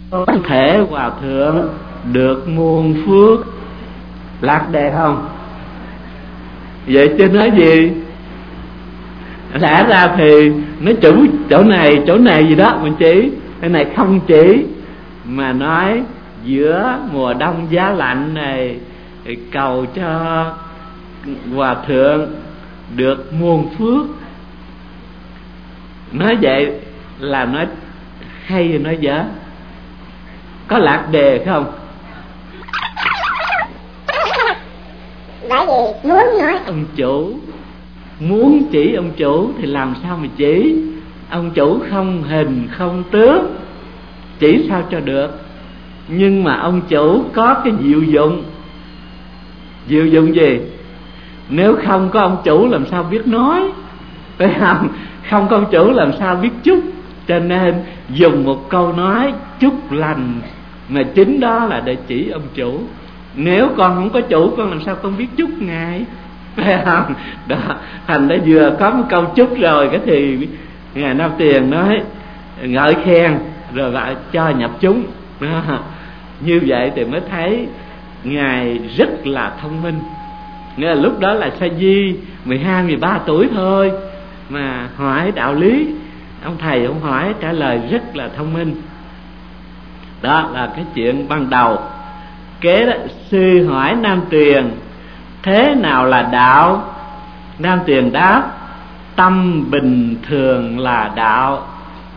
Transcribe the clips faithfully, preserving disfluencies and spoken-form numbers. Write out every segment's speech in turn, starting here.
thể hòa thượng được muôn phước. Lạc đề không? Vậy chứ nói gì? Lẽ ra thì nó chủ chỗ này chỗ này gì đó mình chỉ, cái này không chỉ, mà nói giữa mùa đông giá lạnh này thì cầu cho hòa thượng được muôn phước. Nói vậy là nói hay hay nói dở? Có lạc đề không? Bởi vì muốn nói ông chủ muốn chỉ ông chủ thì làm sao mà chỉ? Ông chủ không hình không tướng, chỉ sao cho được. Nhưng mà ông chủ có cái diệu dụng. Diệu dụng gì? Nếu không có ông chủ làm sao biết nói, phải không? Không có ông chủ làm sao biết chúc. Cho nên dùng một câu nói chúc lành, mà chính đó là để chỉ ông chủ. Nếu con không có chủ, con làm sao con biết chúc ngài, phải không? Đó, thành đã vừa có một câu chúc rồi, cái thì ngài Nam Tiền nói ngợi khen rồi lại cho nhập chúng. Đó. Như vậy thì mới thấy ngài rất là thông minh. Nghĩa là lúc đó là Sa Di mười hai, mười ba tuổi thôi mà hỏi đạo lý. Ông thầy ông hỏi trả lời rất là thông minh. Đó là cái chuyện ban đầu. Kế đó, sư hỏi Nam Tuyền thế nào là đạo? Nam Tuyền đáp tâm bình thường là đạo.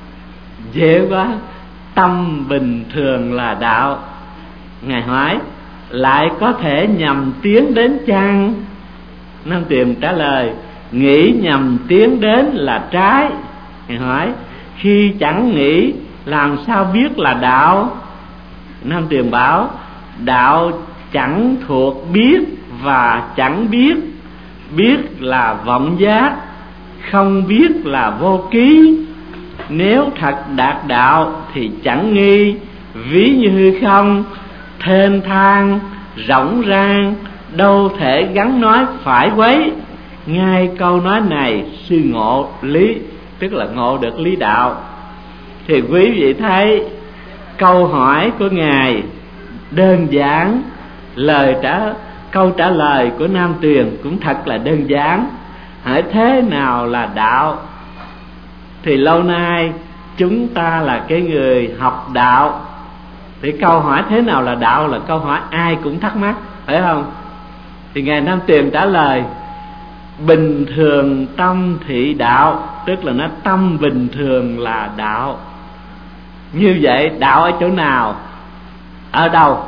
Dễ quá, tâm bình thường là đạo. Ngài hỏi lại có thể nhằm tiến đến chăng? Nam Tuyền trả lời nghĩ nhằm tiến đến là trái. Ngài hỏi khi chẳng nghĩ làm sao biết là đạo? Nam Tuyền bảo đạo chẳng thuộc biết và chẳng biết. Biết là vọng giác, không biết là vô ký. Nếu thật đạt đạo thì chẳng nghi. Ví như hư không thênh thang rỗng rang, đâu thể gắn nói phải quấy. Ngay câu nói này sư ngộ lý, tức là ngộ được lý đạo. Thì quý vị thấy câu hỏi của ngài đơn giản, lời trả câu trả lời của Nam Tuyền cũng thật là đơn giản. Hỏi thế nào là đạo? Thì lâu nay chúng ta là cái người học đạo, thì câu hỏi thế nào là đạo là câu hỏi ai cũng thắc mắc, phải không? Thì ngài Nam Tuyền trả lời bình thường tâm thị đạo, tức là nó tâm bình thường là đạo. Như vậy đạo ở chỗ nào? Ở đâu?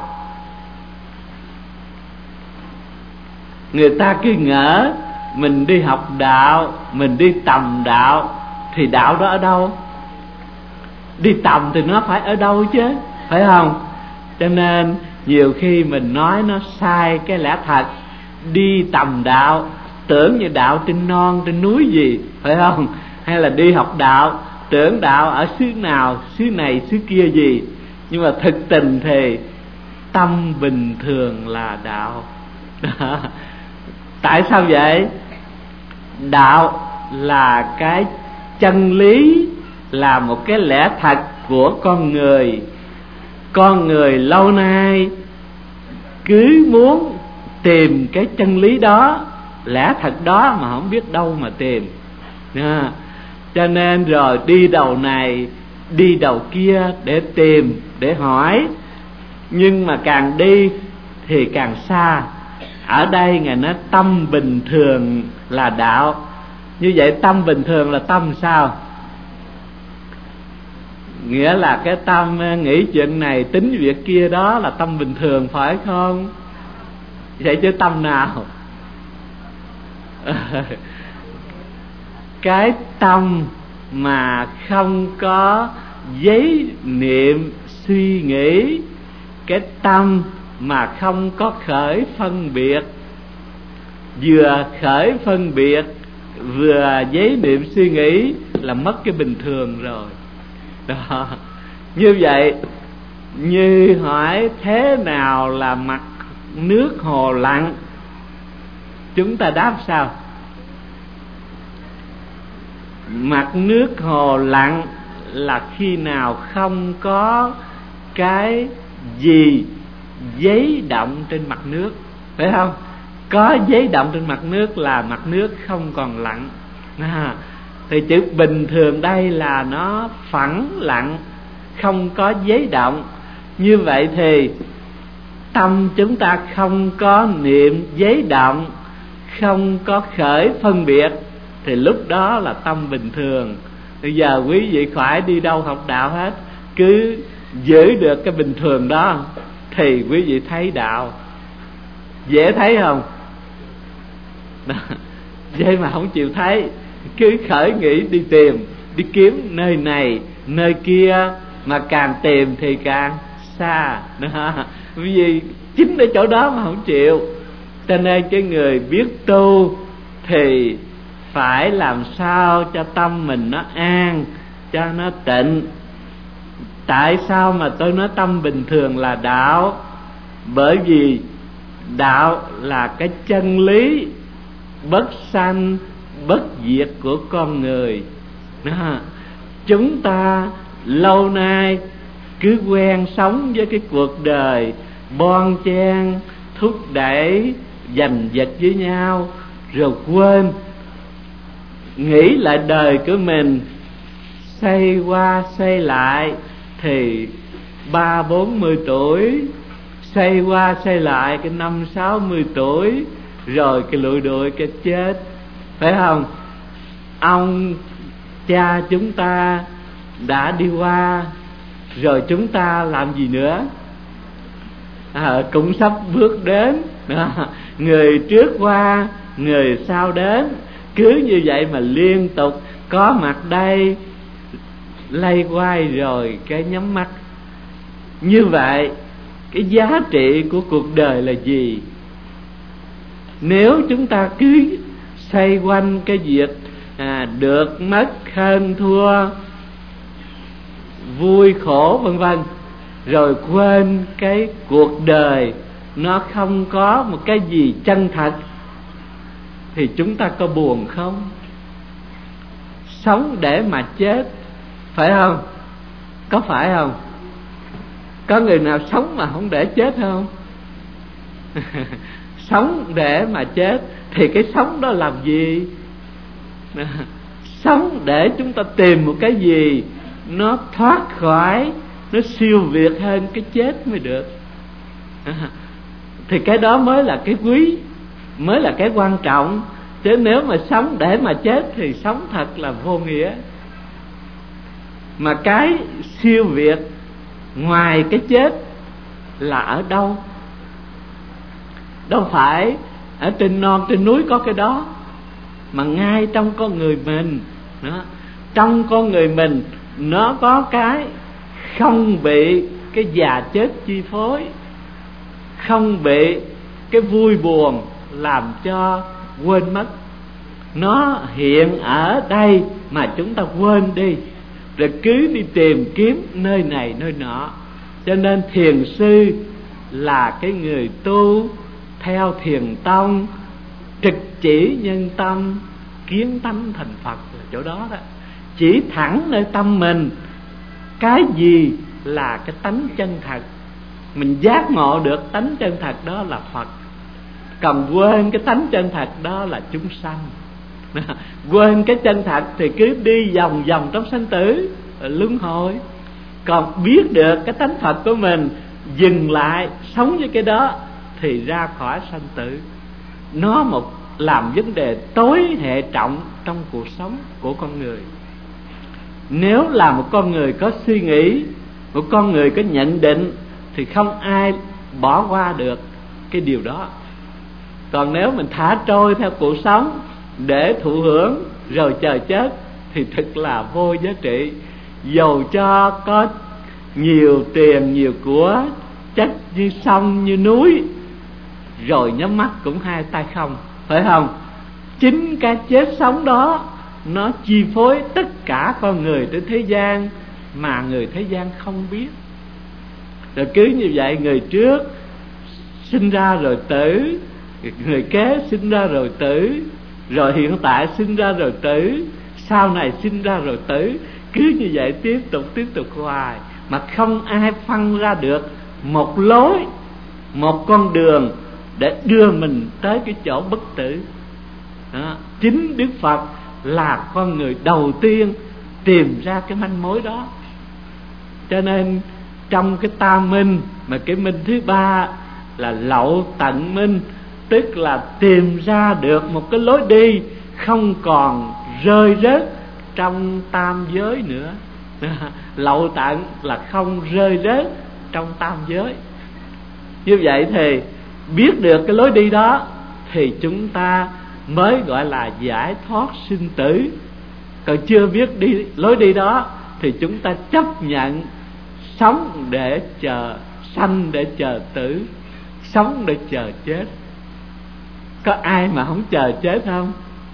Người ta cứ ngỡ mình đi học đạo, mình đi tầm đạo, thì đạo đó ở đâu? Đi tầm thì nó phải ở đâu chứ, phải không? Cho nên nhiều khi mình nói nó sai cái lẽ thật. Đi tầm đạo tưởng như đạo trên non trên núi gì, phải không? Hay là đi học đạo tưởng đạo ở xứ nào, xứ này xứ kia gì. Nhưng mà thực tình thì tâm bình thường là đạo. Tại sao vậy? Đạo là cái chân lý, là một cái lẽ thật của con người. Con người lâu nay cứ muốn tìm cái chân lý đó, lẽ thật đó mà không biết đâu mà tìm. À, cho nên rồi đi đầu này đi đầu kia để tìm, để hỏi. Nhưng mà càng đi thì càng xa. Ở đây ngài nói tâm bình thường là đạo. Như vậy tâm bình thường là tâm sao? Nghĩa là cái tâm nghĩ chuyện này tính việc kia đó là tâm bình thường, phải không? Vậy chứ tâm nào? Cái tâm mà không có giấy niệm suy nghĩ, cái tâm mà không có khởi phân biệt. Vừa khởi phân biệt vừa giấy niệm suy nghĩ là mất cái bình thường rồi. Đó. Như vậy, như hỏi thế nào là mặt nước hồ lặng, chúng ta đáp sao? Mặt nước hồ lặng là khi nào không có cái gì giấy động trên mặt nước, phải không? Có giấy động trên mặt nước là mặt nước không còn lặng. À, thì chữ bình thường đây là nó phẳng lặng, không có giấy động. Như vậy thì tâm chúng ta không có niệm giấy động, không có khởi phân biệt, thì lúc đó là tâm bình thường. Bây giờ quý vị khỏi đi đâu học đạo hết, cứ giữ được cái bình thường đó thì quý vị thấy đạo. Dễ thấy không? Vậy mà không chịu thấy, cứ khởi nghĩ đi tìm, đi kiếm nơi này nơi kia, mà càng tìm thì càng xa. Bởi vì chính ở chỗ đó mà không chịu. Cho nên cái người biết tu thì phải làm sao cho tâm mình nó an, cho nó tịnh. Tại sao mà tôi nói tâm bình thường là đạo? Bởi vì đạo là cái chân lý bất sanh bất diệt của con người. Đó. Chúng ta lâu nay cứ quen sống với cái cuộc đời bon chen, thúc đẩy, giành giật với nhau, rồi quên nghĩ lại đời của mình xây qua xây lại thì ba bốn mươi tuổi, xây qua xây lại cái năm sáu mươi tuổi, rồi cái lụi đuổi cái chết, phải không? Ông cha chúng ta đã đi qua, rồi chúng ta làm gì nữa? À, cũng sắp bước đến. À, người trước qua, người sau đến, cứ như vậy mà liên tục có mặt đây, lay quay rồi cái nhắm mắt. Như vậy cái giá trị của cuộc đời là gì? Nếu chúng ta cứ xoay quanh cái việc à, được mất, hơn thua, vui khổ vân vân, rồi quên cái cuộc đời nó không có một cái gì chân thật, thì chúng ta có buồn không? Sống để mà chết, phải không? Có phải không? Có người nào sống mà không để chết không? Sống để mà chết thì cái sống đó làm gì? Sống để chúng ta tìm một cái gì nó thoát khỏi, nó siêu việt hơn cái chết mới được. Thì cái đó mới là cái quý, mới là cái quan trọng. Chứ nếu mà sống để mà chết thì sống thật là vô nghĩa. Mà cái siêu việt ngoài cái chết là ở đâu? Đâu phải ở trên non trên núi có cái đó, mà ngay trong con người mình đó. Trong con người mình nó có cái không bị cái già chết chi phối, không bị cái vui buồn làm cho quên mất. Nó hiện ở đây mà chúng ta quên đi, rồi cứ đi tìm kiếm nơi này nơi nọ. Cho nên thiền sư là cái người tu theo thiền tông, trực chỉ nhân tâm, kiến tánh thành Phật, là chỗ đó đó. Chỉ thẳng nơi tâm mình cái gì là cái tánh chân thật, mình giác ngộ được tánh chân thật đó là Phật. Còn quên cái tánh chân thật đó là chúng sanh. Quên cái chân thật thì cứ đi vòng vòng trong sanh tử luân hồi. Còn biết được cái tánh Phật của mình, dừng lại sống với cái đó thì ra khỏi sanh tử. Nó một làm vấn đề tối hệ trọng trong cuộc sống của con người. Nếu là một con người có suy nghĩ, một con người có nhận định, thì không ai bỏ qua được cái điều đó. Còn nếu mình thả trôi theo cuộc sống để thụ hưởng rồi chờ chết thì thật là vô giá trị. Dầu cho có nhiều tiền, nhiều của, chất như sông, như núi, rồi nhắm mắt cũng hai tay không, phải không? Chính cái chết sống đó nó chi phối tất cả con người trên thế gian mà người thế gian không biết. Rồi cứ như vậy, người trước sinh ra rồi tử, người kế sinh ra rồi tử, rồi hiện tại sinh ra rồi tử, sau này sinh ra rồi tử, cứ như vậy tiếp tục tiếp tục hoài. mà không ai phân ra được một lối, một con đường để đưa mình tới cái chỗ bất tử. Đó. Chính Đức Phật là con người đầu tiên tìm ra cái manh mối đó. Cho nên trong cái tam minh, mà cái minh thứ ba là lậu tận minh, tức là tìm ra được một cái lối đi không còn rơi rớt trong tam giới nữa. Lậu tận là không rơi rớt trong tam giới. Như vậy thì biết được cái lối đi đó thì chúng ta mới gọi là giải thoát sinh tử. Còn chưa biết đi lối đi đó thì chúng ta chấp nhận sống để chờ sanh, để chờ tử, sống để chờ chết. Có ai mà không chờ chết không?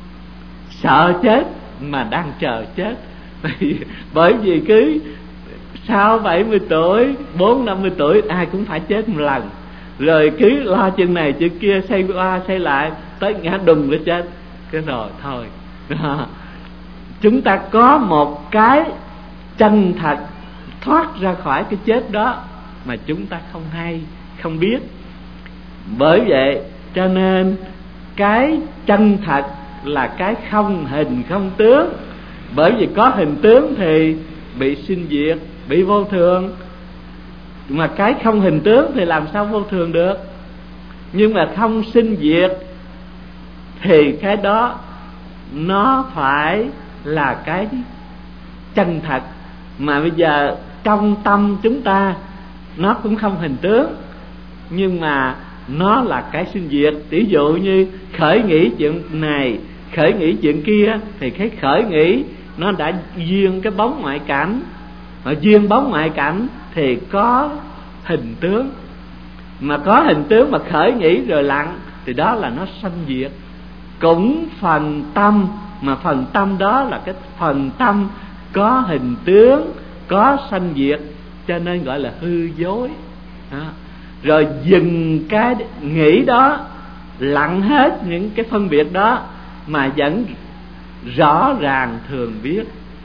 Sợ chết mà đang chờ chết. Bởi vì cứ sau bảy mươi tuổi, bốn năm mươi tuổi ai cũng phải chết một lần, rồi cứ lo chuyện này chuyện kia, xây qua xây lại, tới ngã đùng để chết. Cái rồi thôi. Đó. Chúng ta có một cái chân thật thoát ra khỏi cái chết đó mà chúng ta không hay, không biết. Bởi vậy cho nên cái chân thật là cái không hình không tướng. Bởi vì có hình tướng thì bị sinh diệt, bị vô thường. Mà cái không hình tướng thì làm sao vô thường được? Nhưng mà không sinh diệt thì cái đó nó phải là cái chân thật. Mà bây giờ trong tâm chúng ta nó cũng không hình tướng, nhưng mà nó là cái sinh diệt. Ví dụ như khởi nghĩ chuyện này, khởi nghĩ chuyện kia, thì cái khởi nghĩ nó đã duyên cái bóng ngoại cảnh. Mà duyên bóng ngoại cảnh thì có hình tướng. Mà có hình tướng mà khởi nghĩ rồi lặng thì đó là nó sanh diệt. Cũng phần tâm, mà phần tâm đó là cái phần tâm có hình tướng, có sanh diệt, cho nên gọi là hư dối. Đó. Rồi dừng cái nghĩ đó, lặng hết những cái phân biệt đó, mà vẫn rõ ràng thường biết,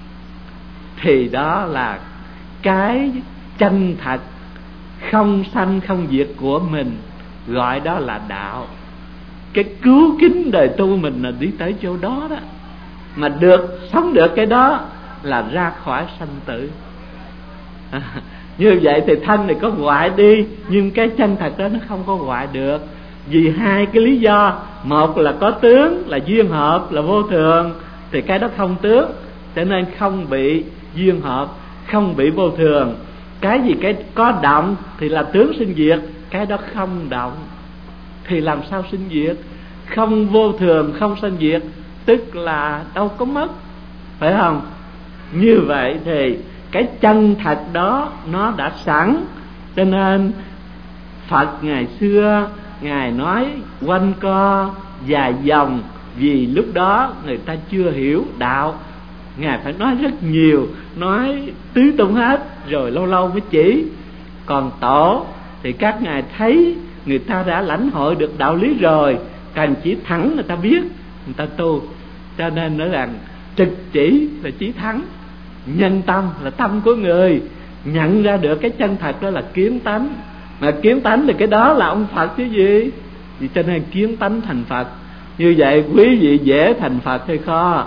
thì đó là cái chân thật không sanh không diệt của mình, gọi đó là đạo. Cái cứu kính đời tu mình là đi tới chỗ đó đó. Mà được sống được cái đó là ra khỏi sanh tử. À, như vậy thì thân này có hoại đi, nhưng cái chân thật đó nó không có hoại được. Vì hai cái lý do. Một là có tướng, là duyên hợp, là vô thường, thì cái đó không tướng, cho nên không bị duyên hợp, không bị vô thường. Cái gì cái có động thì là tướng sinh diệt, cái đó không động thì làm sao sinh diệt? Không vô thường, không sinh diệt, tức là đâu có mất, phải không? Như vậy thì cái chân thật đó nó đã sẵn. Cho nên Phật ngày xưa Ngài nói quanh co dài dòng, vì lúc đó người ta chưa hiểu đạo. Ngài phải nói rất nhiều, nói tứ tung hết, rồi lâu lâu mới chỉ. Còn tổ thì các ngài thấy người ta đã lãnh hội được đạo lý rồi, cần chỉ thẳng người ta biết, người ta tu. Cho nên nói rằng trực chỉ là chí thắng, nhân tâm là tâm của người. Nhận ra được cái chân thật đó là kiến tánh. Mà kiến tánh thì cái đó là ông Phật chứ gì. Vì cho nên kiến tánh thành Phật. Như vậy quý vị dễ thành Phật hay khó?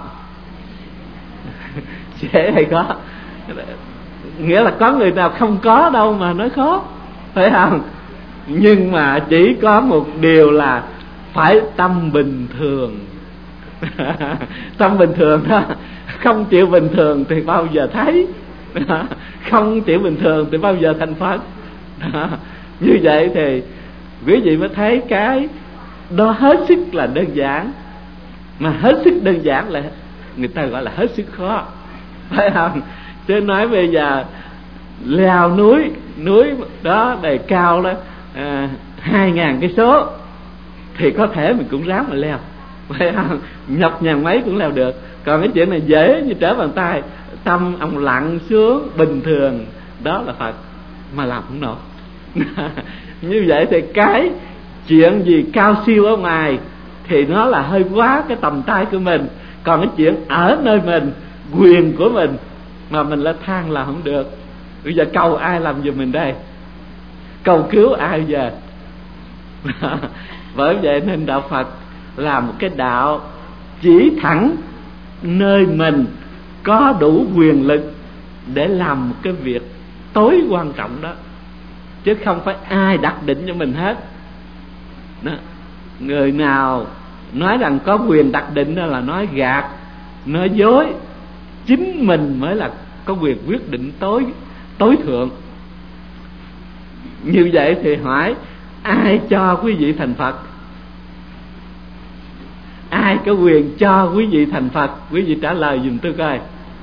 Dễ hay khó? Nghĩa là có người nào không có đâu mà nói khó, phải không? Nhưng mà chỉ có một điều là phải tâm bình thường. Tâm bình thường đó. Không chịu bình thường thì bao giờ thấy. Không chịu bình thường thì bao giờ thành Phật. Như vậy thì quý vị mới thấy cái đó hết sức là đơn giản. Mà hết sức đơn giản là người ta gọi là hết sức khó, phải không? Chứ nói bây giờ leo núi, núi đó đầy cao đó à, hai ngàn cây số thì có thể mình cũng ráng mà leo, phải không? Nhọc nhằn mấy cũng leo được. Còn cái chuyện này dễ như trở bàn tay. Tâm ông lặn xuống bình thường, đó là Phật, mà làm không nổi. Như vậy thì cái chuyện gì cao siêu ở ngoài thì nó là hơi quá cái tầm tay của mình. Còn cái chuyện ở nơi mình, quyền của mình, mà mình lại than là không được. Bây giờ cầu ai làm giùm mình đây? Cầu cứu ai giờ? Bởi vậy nên đạo Phật là một cái đạo chỉ thẳng nơi mình có đủ quyền lực để làm một cái việc tối quan trọng đó, chứ không phải ai đặt định cho mình hết đó. Người nào nói rằng có quyền đặt định đó là nói gạt, nói dối. Chính mình mới là có quyền quyết định tối tối thượng. Như vậy thì hỏi ai cho quý vị thành Phật? Ai có quyền cho quý vị thành Phật? Quý vị trả lời dùm tôi coi.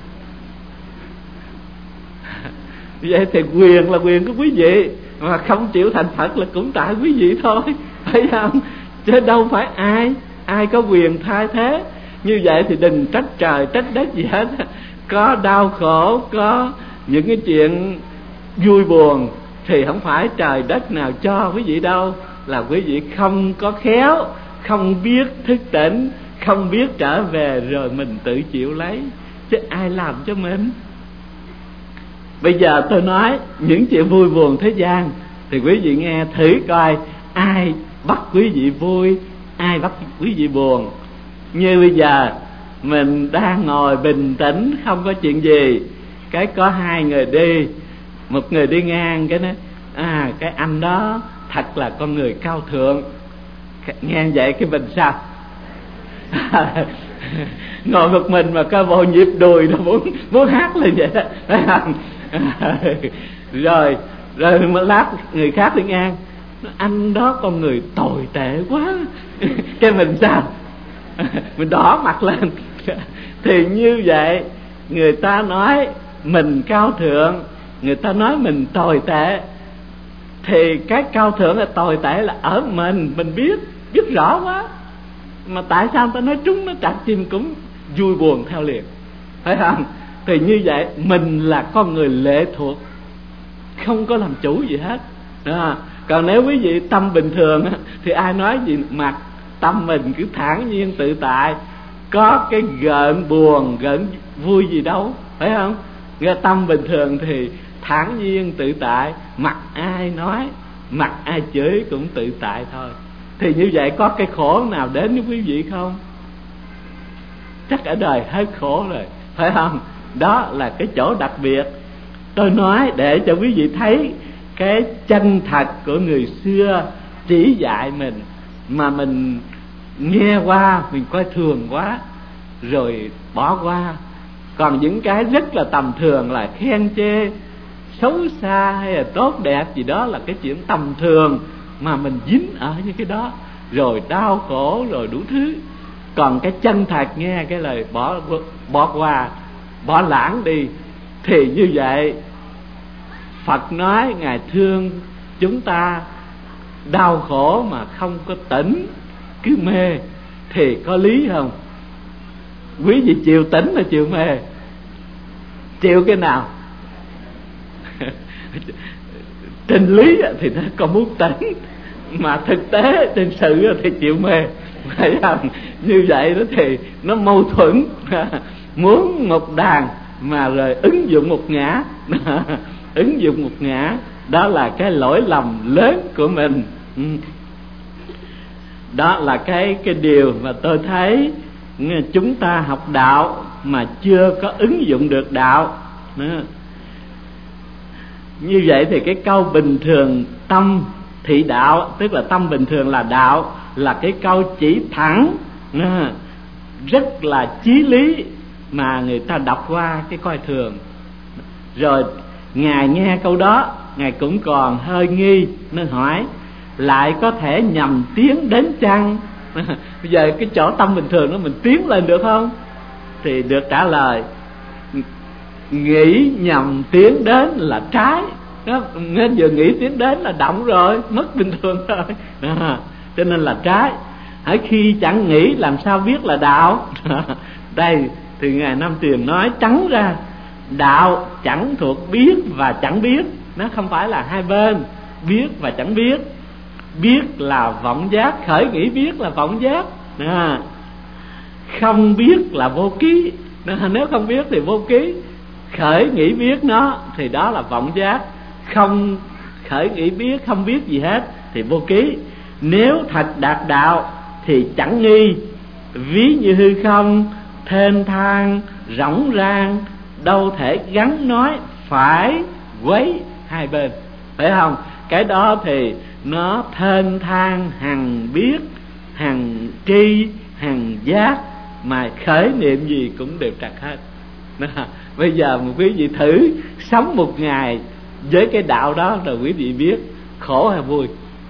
Vậy thì quyền là quyền của quý vị, mà không chịu thành Phật là cũng tại quý vị thôi, phải không? Chứ đâu phải ai ai có quyền thay thế. Như vậy thì đừng trách trời trách đất gì hết. Có đau khổ, có những cái chuyện vui buồn thì không phải trời đất nào cho quý vị đâu, là quý vị không có khéo, không biết thức tỉnh, không biết trở về rồi mình tự chịu lấy, chứ ai làm cho mình. Bây giờ tôi nói những chuyện vui buồn thế gian thì quý vị nghe thử coi ai bắt quý vị vui, ai bắt quý vị buồn. Như bây giờ mình đang ngồi bình tĩnh không có chuyện gì, cái có hai người đi, một người đi ngang cái nói à cái anh đó thật là con người cao thượng. Nghe vậy cái mình sao? Ngồi một mình mà có bộ nhịp đùi nó muốn muốn hát lên vậy đó. rồi rồi một lát người khác đi ngang, anh đó con người tồi tệ quá. Cái mình sao? Mình đỏ mặt lên. Thì như vậy người ta nói mình cao thượng, người ta nói mình tồi tệ, thì cái cao thượng là tồi tệ là ở mình, mình biết biết rõ quá. Mà tại sao người ta nói trúng nó chặt chim cũng vui buồn theo liền, phải không? Thì như vậy mình là con người lệ thuộc, không có làm chủ gì hết đó. Còn nếu quý vị tâm bình thường thì ai nói gì mặt tâm mình cứ thản nhiên tự tại, có cái gợn buồn gợn vui gì đâu, phải không? Nghe tâm bình thường thì thản nhiên tự tại, mặt ai nói, mặt ai chửi cũng tự tại thôi. Thì như vậy có cái khổ nào đến với quý vị không? Chắc ở đời hết khổ rồi, phải không? Đó là cái chỗ đặc biệt. Tôi nói để cho quý vị thấy cái chân thật của người xưa chỉ dạy mình, mà mình nghe qua mình coi thường quá rồi bỏ qua. Còn những cái rất là tầm thường là khen chê, xấu xa hay là tốt đẹp gì đó là cái chuyện tầm thường mà mình dính ở những cái đó, rồi đau khổ rồi đủ thứ. Còn cái chân thật nghe cái lời bỏ bỏ qua, bỏ lãng đi, thì như vậy Phật nói Ngài thương chúng ta đau khổ mà không có tỉnh, cứ mê, thì có lý không? Quý vị chịu tỉnh là chịu mê? Chịu cái nào? Trên lý thì nó còn muốn tỉnh, mà thực tế trên sự thì chịu mê, phải không? Như vậy đó thì nó mâu thuẫn. Muốn một đàn mà rồi ứng dụng một ngã. Ứng dụng một ngã, đó là cái lỗi lầm lớn của mình. Đó là cái cái điều mà tôi thấy chúng ta học đạo mà chưa có ứng dụng được đạo. Như vậy thì cái câu bình thường tâm thị đạo, tức là tâm bình thường là đạo, là cái câu chỉ thẳng, rất là chí lý mà người ta đọc qua cái coi thường. Rồi Ngài nghe câu đó, Ngài cũng còn hơi nghi, nên hỏi lại có thể nhầm tiến đến chăng? Bây giờ cái chỗ tâm bình thường đó mình tiến lên được không? Thì được trả lời nghĩ nhầm tiến đến là trái đó, nên vừa nghĩ tiến đến là động rồi, mất bình thường rồi đó, cho nên là trái. Hãy khi chẳng nghĩ làm sao biết là đạo? Đây thì Ngài Nam Tuyền nói trắng ra, đạo chẳng thuộc biết và chẳng biết, nó không phải là hai bên, biết và chẳng biết. Biết là vọng giác, khởi nghĩ biết là vọng giác à. Không biết là vô ký à, nếu không biết thì vô ký. khởi nghĩ biết nó thì đó là vọng giác. Không khởi nghĩ biết, không biết gì hết thì vô ký. Nếu thật đạt đạo thì chẳng nghi, ví như hư không thênh thang rỗng rang, đâu thể gắn nói phải quấy hai bên, phải không? Cái đó thì nó thênh thang hằng biết, hằng tri, hằng giác, mà khởi niệm gì cũng đều trật hết. Đó. Bây giờ một quý vị thử sống một ngày với cái đạo đó rồi quý vị biết khổ hay vui.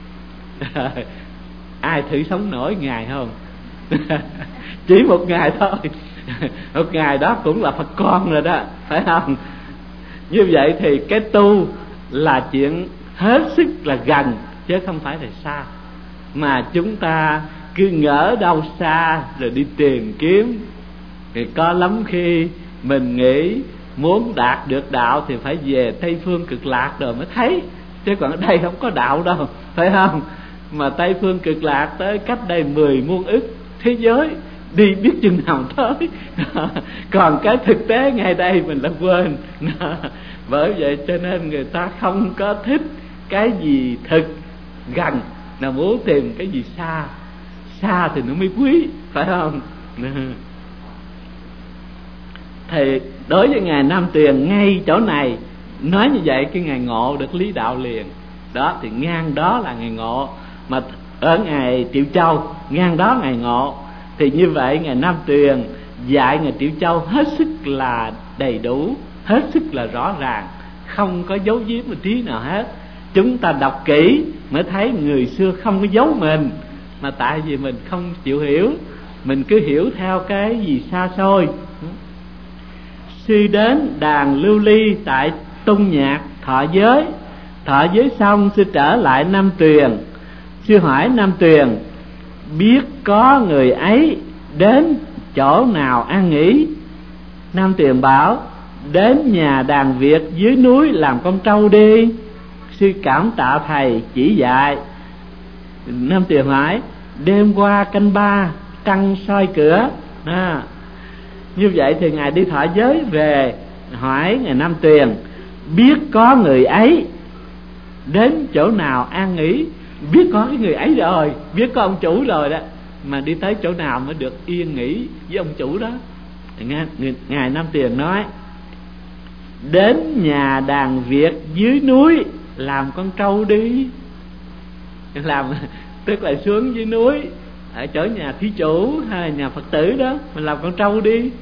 Ai thử sống nổi ngày không? Chỉ một ngày thôi. Một ngày đó cũng là Phật con rồi đó, phải không? Như vậy thì cái tu là chuyện hết sức là gần, chứ không phải là xa. Mà chúng ta cứ ngỡ đâu xa rồi đi tìm kiếm. Thì có lắm khi mình nghĩ muốn đạt được đạo thì phải về Tây Phương Cực Lạc rồi mới thấy, chứ còn ở đây không có đạo đâu, phải không? Mà Tây Phương Cực Lạc tới cách đây mười muôn ức thế giới, đi biết chừng nào tới. Còn cái thực tế ngay đây mình đã quên. Bởi vậy cho nên người ta không có thích cái gì thực gần, là muốn tìm cái gì xa. Xa thì nó mới quý, phải không? Thì đối với Ngài Nam Tuyền, ngay chỗ này nói như vậy, cái Ngài ngộ được lý đạo liền. Đó thì ngang đó là Ngài ngộ. Mà ở Ngài Triệu Châu ngang đó Ngài ngộ. Thì như vậy Ngài Nam Tuyền dạy Ngài Triệu Châu hết sức là đầy đủ, hết sức là rõ ràng, không có giấu giếm một tí nào hết. Chúng ta đọc kỹ mới thấy người xưa không có giấu mình, mà tại vì mình không chịu hiểu, mình cứ hiểu theo cái gì xa xôi. Sư đến đàn lưu ly tại tung nhạc thọ giới. Thọ giới xong sư trở lại Nam Tuyền. Sư hỏi Nam Tuyền biết có người ấy đến chỗ nào an nghỉ. Nam Tuyền bảo đến nhà đàn Việt dưới núi làm con trâu đi. Sư cảm tạ thầy chỉ dạy. Nam Tuyền hỏi đêm qua canh ba trăng soi cửa. À, như vậy thì Ngài đi thọ giới về hỏi Ngài Nam Tuyền biết có người ấy đến chỗ nào an nghỉ. Biết có cái người ấy rồi, biết có ông chủ rồi đó, mà đi tới chỗ nào mới được yên nghỉ với ông chủ đó. Thì Ngài, Ngài Nam Tuyền nói đến nhà đàn Việt dưới núi làm con trâu đi. Làm tức là xuống dưới núi ở chỗ nhà thí chủ hay là nhà Phật tử đó, mình làm con trâu đi.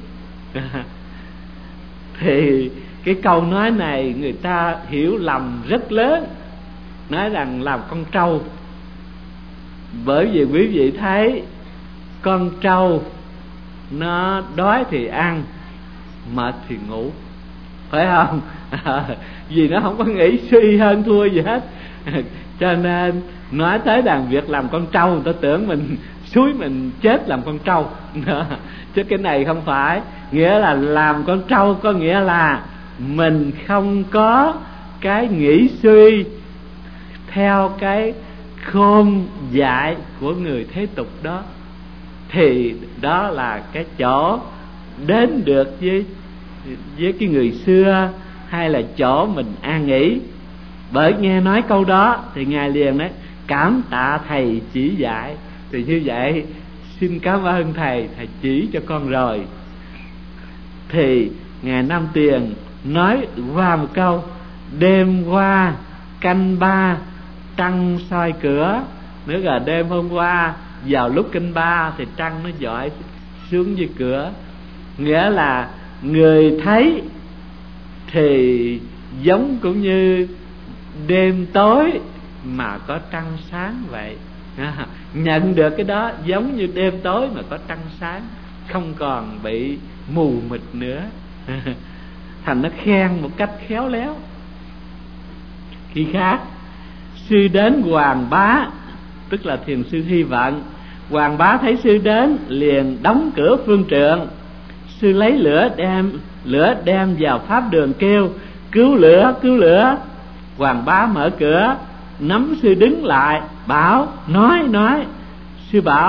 Thì cái câu nói này người ta hiểu lầm rất lớn, nói rằng làm con trâu. Bởi vì quý vị thấy con trâu nó đói thì ăn, mệt thì ngủ, phải không? Vì nó không có nghĩ suy hơn thua gì hết. Cho nên nói tới đàn Việt làm con trâu, người ta tưởng mình suối mình chết làm con trâu. Chứ cái này không phải. Nghĩa là làm con trâu có nghĩa là mình không có cái nghĩ suy theo cái khôn dạy của người thế tục đó. Thì đó là cái chỗ đến được với với cái người xưa, hay là chỗ mình an nghỉ. Bởi nghe nói câu đó thì Ngài liền nói cảm tạ thầy chỉ dạy. Thì như vậy xin cảm ơn thầy, thầy chỉ cho con rồi. Thì Ngài Nam Tuyền nói qua một câu đêm qua canh ba trăng soi cửa. Nữa là đêm hôm qua vào lúc canh ba thì trăng nó dọi xuống dưới cửa. Nghĩa là người thấy thì giống cũng như đêm tối mà có trăng sáng vậy. Nhận được cái đó giống như đêm tối mà có trăng sáng, không còn bị mù mịt nữa. Thành nó khen một cách khéo léo. Khi khác sư đến Hoàng Bá, tức là thiền sư Hy Vận. Hoàng Bá thấy sư đến liền đóng cửa phương trượng. Sư lấy lửa đem lửa đem vào pháp đường kêu cứu lửa cứu lửa. Hoàng Bá mở cửa nắm sư đứng lại bảo nói nói. Sư bảo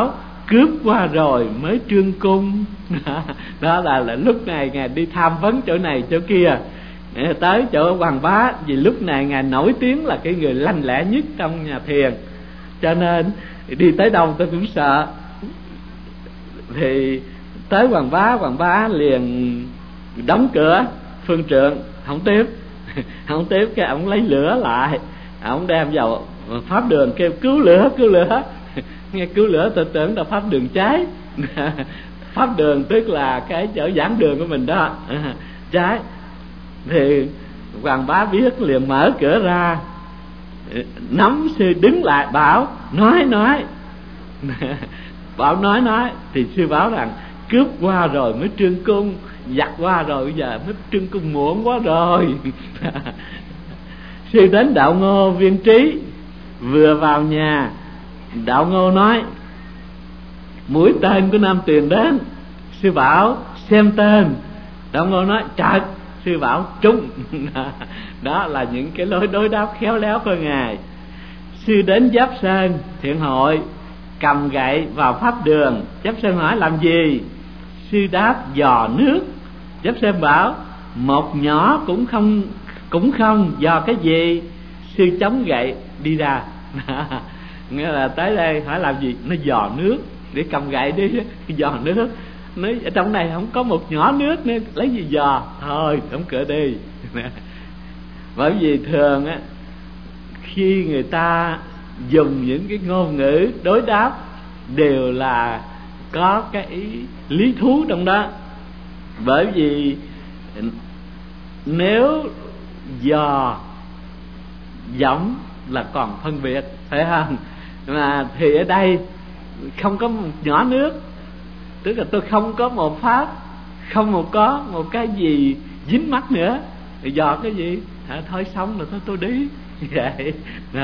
cướp qua rồi mới trương cung. Đó là, là lúc này Ngài đi tham vấn chỗ này chỗ kia, tới chỗ Hoàng Bá, vì lúc này Ngài nổi tiếng là cái người lanh lẹ nhất trong nhà thiền, cho nên đi tới đâu tôi cũng sợ. Thì tới Hoàng Bá, Hoàng Bá liền đóng cửa phương trượng, không tiếp. Không tiếp, cái ông lấy lửa lại, ông đem vào pháp đường kêu cứu lửa, cứu lửa. Nghe cứu lửa tôi tưởng là pháp đường cháy. Pháp đường tức là cái chỗ giảng đường của mình đó, cháy. Thì Hoàng Bá biết liền mở cửa ra, nắm sư đứng lại bảo nói nói. Bảo nói nói thì sư bảo rằng cướp qua rồi mới trương cung, giặt qua rồi bây giờ mới trương cung muộn quá rồi. Sư đến Đạo Ngô viên trí, vừa vào nhà Đạo Ngô nói mũi tên của Nam Tuyền đến. Sư bảo xem tên. Đạo Ngô nói trật. Sư bảo trúng. Đó là những cái lối đối đáp khéo léo của Ngài. Sư đến Giáp Sơn Thiện Hội, cầm gậy vào pháp đường. Giáp Sơn hỏi làm gì? Sư đáp dò nước. Giáp Sơn bảo một nhỏ cũng không cũng không dò cái gì. Sư chống gậy đi ra. Nghĩa là tới đây hỏi làm gì? Nó dò nước. Để cầm gậy đi dò nước. Nói ở trong này không có một nhỏ nước nữa, lấy gì dò? Thôi đóng cửa đi. Bởi vì thường á, khi người ta dùng những cái ngôn ngữ đối đáp đều là có cái lý thú trong đó. Bởi vì nếu dò giống là còn phân biệt, phải không? Mà thì ở đây không có một nhỏ nước, tức là tôi không có một pháp, không một có một cái gì dính mắt nữa, thì dò cái gì? À, thôi xong rồi, thôi tôi đi. Vậy đó.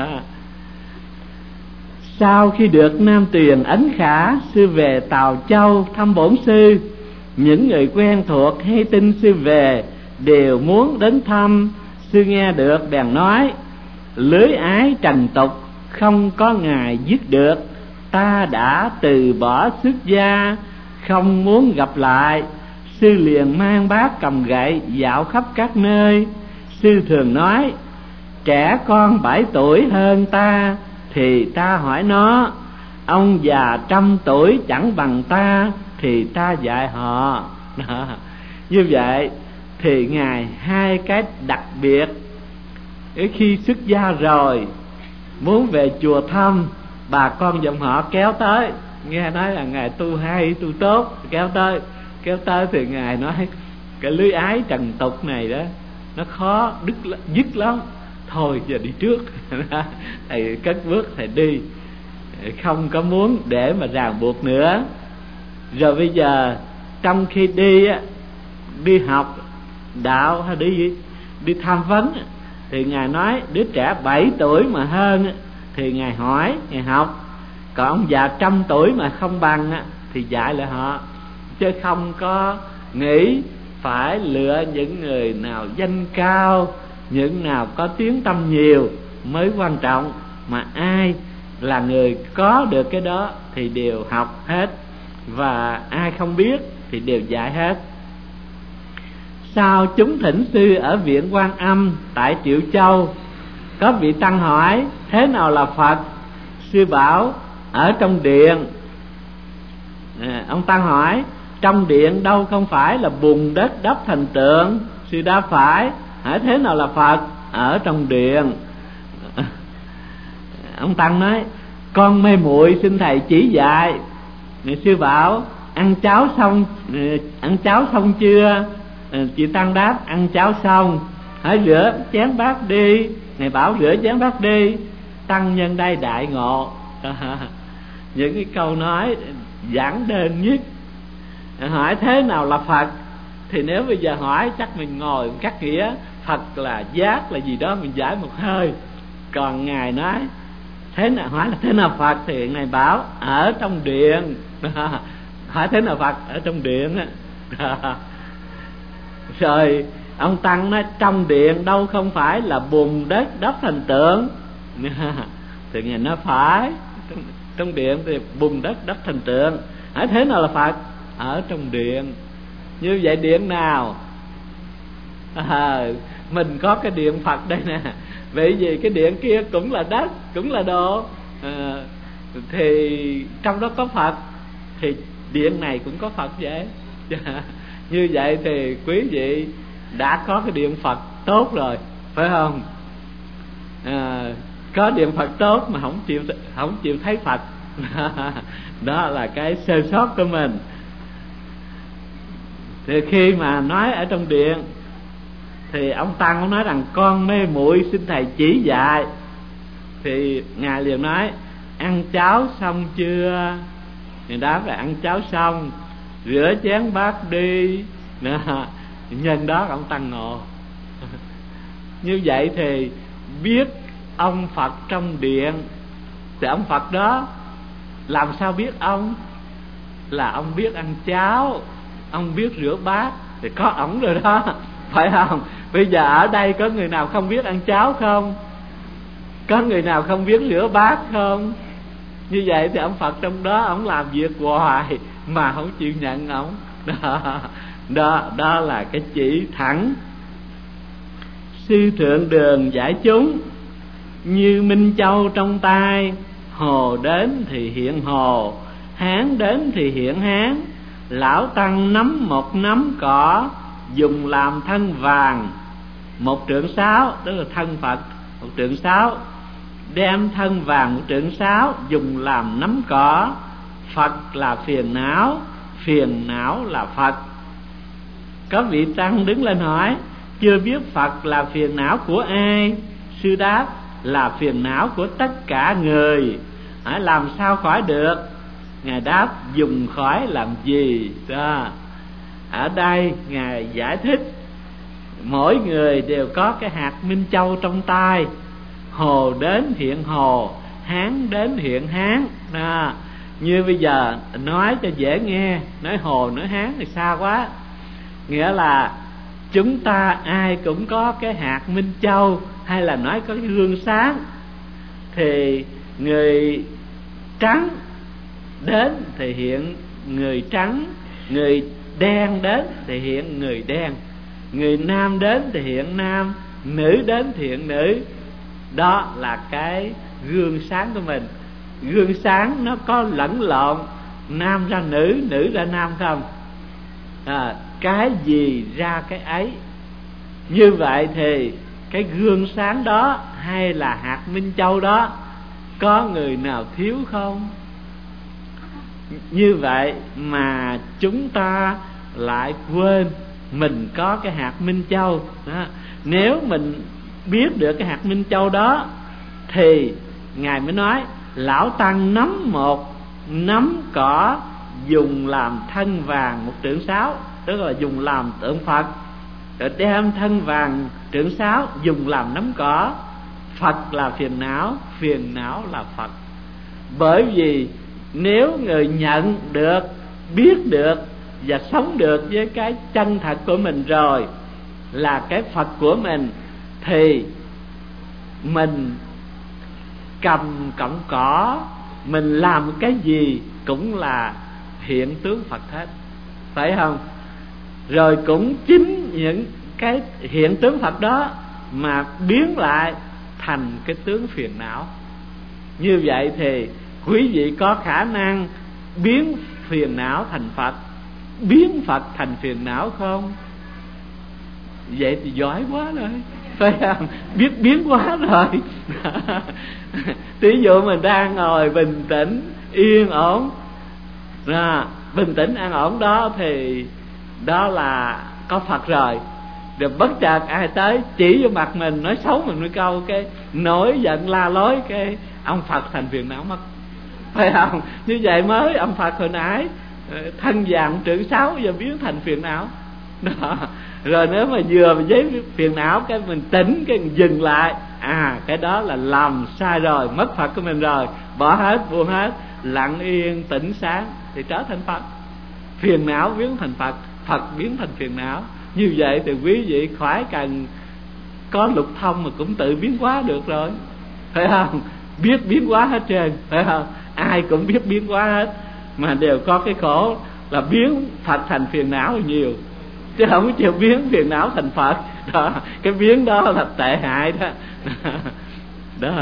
Sau khi được Nam Tuyền ấn khả, sư về Tào Châu thăm bổn sư. Những người quen thuộc hay tin sư về đều muốn đến thăm. Sư nghe được bèn nói lưới ái trần tục không có ngày dứt được. Ta đã từ bỏ xuất gia, không muốn gặp lại. Sư liền mang bát cầm gậy dạo khắp các nơi. Sư thường nói trẻ con bảy tuổi hơn ta thì ta hỏi nó, ông già trăm tuổi chẳng bằng ta thì ta dạy họ. Đó. Như vậy thì Ngài hai cái đặc biệt. Khi xuất gia rồi muốn về chùa thăm, bà con dòng họ kéo tới, nghe nói là Ngài tu hay tu tốt, kéo tới kéo tới thì Ngài nói cái lưới ái trần tục này đó nó khó đứt dứt lắm, thôi giờ đi trước. Thầy cất bước thầy đi, không có muốn để mà ràng buộc nữa. Rồi bây giờ trong khi đi á, đi học đạo hay đi đi tham vấn thì Ngài nói đứa trẻ bảy tuổi mà hơn thì Ngài hỏi, Ngài học. Còn ông già trăm tuổi mà không bằng thì dạy lại họ, chứ không có nghĩ phải lựa những người nào danh cao, những nào có tiếng tăm nhiều mới quan trọng. Mà ai là người có được cái đó thì đều học hết, và ai không biết thì đều dạy hết. Sau chúng thỉnh sư ở viện Quan Âm tại Triệu Châu, có vị tăng hỏi thế nào là Phật? Sư bảo ở trong điện. À, ông tăng hỏi trong điện đâu không phải là bùn đất đắp thành tượng? Sư đáp phải. Hỏi thế nào là Phật? Ở trong điện. Ông tăng nói con mê muội xin thầy chỉ dạy. Sư bảo ăn cháo xong ăn cháo xong chưa? Chị tăng đáp ăn cháo xong. Hỏi rửa chén bát đi. Ngài bảo rửa chén bát đi. Tăng nhân đây đại ngộ. Những cái câu nói giản đơn nhất. Hỏi thế nào là Phật? Thì nếu bây giờ hỏi chắc mình ngồi cắt nghĩa Phật là giác là gì đó mình giải một hơi. Còn Ngài nói thế nào, hỏi là thế nào Phật thì Ngài bảo ở trong điện. Hỏi thế nào Phật? Ở trong điện á. Rồi ông tăng nói trong điện đâu không phải là bùn đất đắp thành tượng. Thì Ngài nói phải. Trong điện thì bùn đất, đất thành tượng. Hỏi thế nào là Phật? Ở trong điện. Như vậy điện nào? À, mình có cái điện Phật đây nè. Vậy vì cái điện kia cũng là đất, cũng là đồ, à, thì trong đó có Phật, thì điện này cũng có Phật vậy. Như vậy thì quý vị đã có cái điện Phật tốt rồi, phải không? À, có điện Phật tốt mà không chịu không chịu thấy Phật. Đó là cái sơ sót của mình. Thì khi mà nói ở trong điện thì ông Tăng ông nói rằng con mê muội xin thầy chỉ dạy. Thì ngài liền nói ăn cháo xong chưa? Người đáp là ăn cháo xong. Rửa chén bát đi. Đó. Nhân đó ông Tăng ngộ. Như vậy thì biết ông Phật trong điện, thì ông Phật đó làm sao biết ông? Là ông biết ăn cháo, ông biết rửa bát, thì có ổng rồi đó, phải không? Bây giờ ở đây có người nào không biết ăn cháo không? Có người nào không biết rửa bát không? Như vậy thì ông Phật trong đó ông làm việc hoài mà không chịu nhận ổng. Đó, đó, đó là cái chỉ thẳng. Sư thượng đường giải chúng, như Minh Châu trong tay. Hồ đến thì hiện hồ, Hán đến thì hiện Hán. Lão Tăng nắm một nắm cỏ, dùng làm thân vàng. Một trượng sáo, tức là thân Phật, một trượng sáo. Đem thân vàng một trượng sáo, dùng làm nắm cỏ. Phật là phiền não, phiền não là Phật. Có vị Tăng đứng lên hỏi, chưa biết Phật là phiền não của ai? Sư đáp là phiền não của tất cả người. Hỏi làm sao khỏi được? Ngài đáp dùng khỏi làm gì? Đó. Ở đây Ngài giải thích mỗi người đều có cái hạt Minh Châu trong tay. Hồ đến hiện hồ, Hán đến hiện Hán. Đó. Như bây giờ nói cho dễ nghe, nói hồ nói Hán thì xa quá. Nghĩa là chúng ta ai cũng có cái hạt Minh Châu, hay là nói có cái gương sáng. Thì người trắng đến thì hiện người trắng, người đen đến thì hiện người đen, người nam đến thì hiện nam, nữ đến thì hiện nữ. Đó là cái gương sáng của mình. Gương sáng nó có lẫn lộn nam ra nữ, nữ ra nam không? À, cái gì ra cái ấy. Như vậy thì cái gương sáng đó hay là hạt Minh Châu đó, có người nào thiếu không? Như vậy mà chúng ta lại quên mình có cái hạt Minh Châu đó. Nếu mình biết được cái hạt Minh Châu đó thì Ngài mới nói Lão Tăng nắm một nắm cỏ, dùng làm thân vàng một trượng sáo, tức là dùng làm tượng Phật. Rồi đem thân vàng trượng sáo dùng làm nắm cỏ. Phật là phiền não, phiền não là Phật. Bởi vì nếu người nhận được, biết được và sống được với cái chân thật của mình rồi, là cái Phật của mình, thì mình cầm cọng cỏ, mình làm cái gì cũng là hiện tướng Phật hết, phải không? Rồi cũng chính những cái hiện tướng Phật đó mà biến lại thành cái tướng phiền não. Như vậy thì quý vị có khả năng biến phiền não thành Phật, biến Phật thành phiền não không? Vậy thì giỏi quá rồi, phải không? Biết biến quá rồi. Ví dụ mình đang ngồi bình tĩnh, yên ổn, à, bình tĩnh an ổn đó thì đó là có Phật rồi. Rồi bất chợt ai tới chỉ vô mặt mình, nói xấu mình một câu, cái nổi giận la lối, cái ông Phật thành phiền não mất, phải không? Như vậy mới ông Phật hồi nãy thân vàng trượng sáo giờ biến thành phiền não đó. Rồi nếu mà vừa với phiền não cái mình tỉnh, cái mình dừng lại, à cái đó là làm sai rồi, mất Phật của mình rồi, bỏ hết, buông hết, lặng yên tỉnh sáng thì trở thành Phật. Phiền não biến thành Phật, Phật biến thành phiền não. Như vậy thì quý vị khỏi cần có lục thông mà cũng tự biến hóa được rồi, phải không? Biết biến hóa hết trơn, phải không? ai cũng biết biến hóa hết, mà đều có cái khổ là biến Phật thành phiền não nhiều, chứ không chịu biến phiền não thành Phật. Đó, cái biến đó là tệ hại đó. Đó.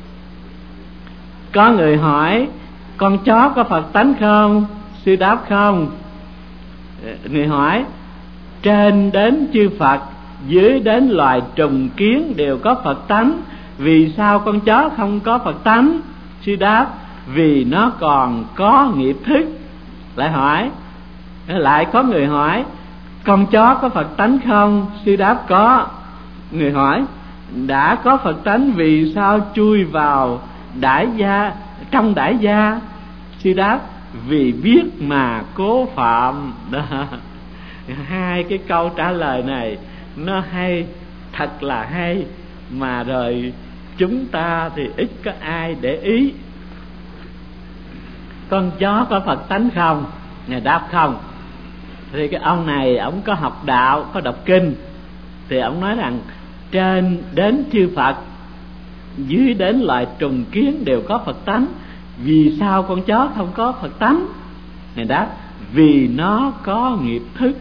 Có người hỏi con chó có Phật tánh không? Sư đáp không. Người hỏi trên đến chư Phật, dưới đến loài trùng kiến đều có Phật tánh, vì sao con chó không có Phật tánh? Sư đáp vì nó còn có nghiệp thức. Lại hỏi, lại có người hỏi con chó có Phật tánh không? Sư đáp có. Người hỏi đã có Phật tánh vì sao chui vào đại gia, trong đại gia? Sư đáp vì biết mà cố phạm. Đó. Hai cái câu trả lời này nó hay, thật là hay, mà rồi chúng ta thì ít có ai để ý. Con chó có Phật tánh không? Ngài đáp không. Thì cái ông này ông có học đạo, có đọc kinh, thì ông nói rằng trên đến chư Phật, dưới đến loài trùng kiến đều có Phật tánh, vì sao con chó không có Phật tánh? Ngài đáp vì nó có nghiệp thức.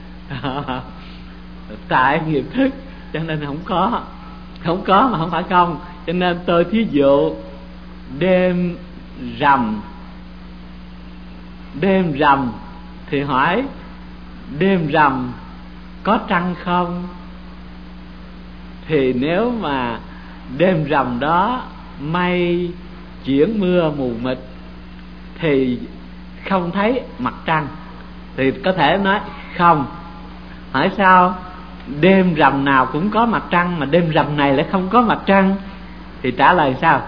Tại nghiệp thức cho nên không có. Không có mà không phải không. Cho nên tôi thí dụ đêm rằm, đêm rằm thì hỏi đêm rằm có trăng không? Thì nếu mà đêm rằm đó mây chuyển mưa mù mịt thì không thấy mặt trăng, thì có thể nói không. Hỏi sao đêm rằm nào cũng có mặt trăng mà đêm rằm này lại không có mặt trăng? Thì trả lời sao?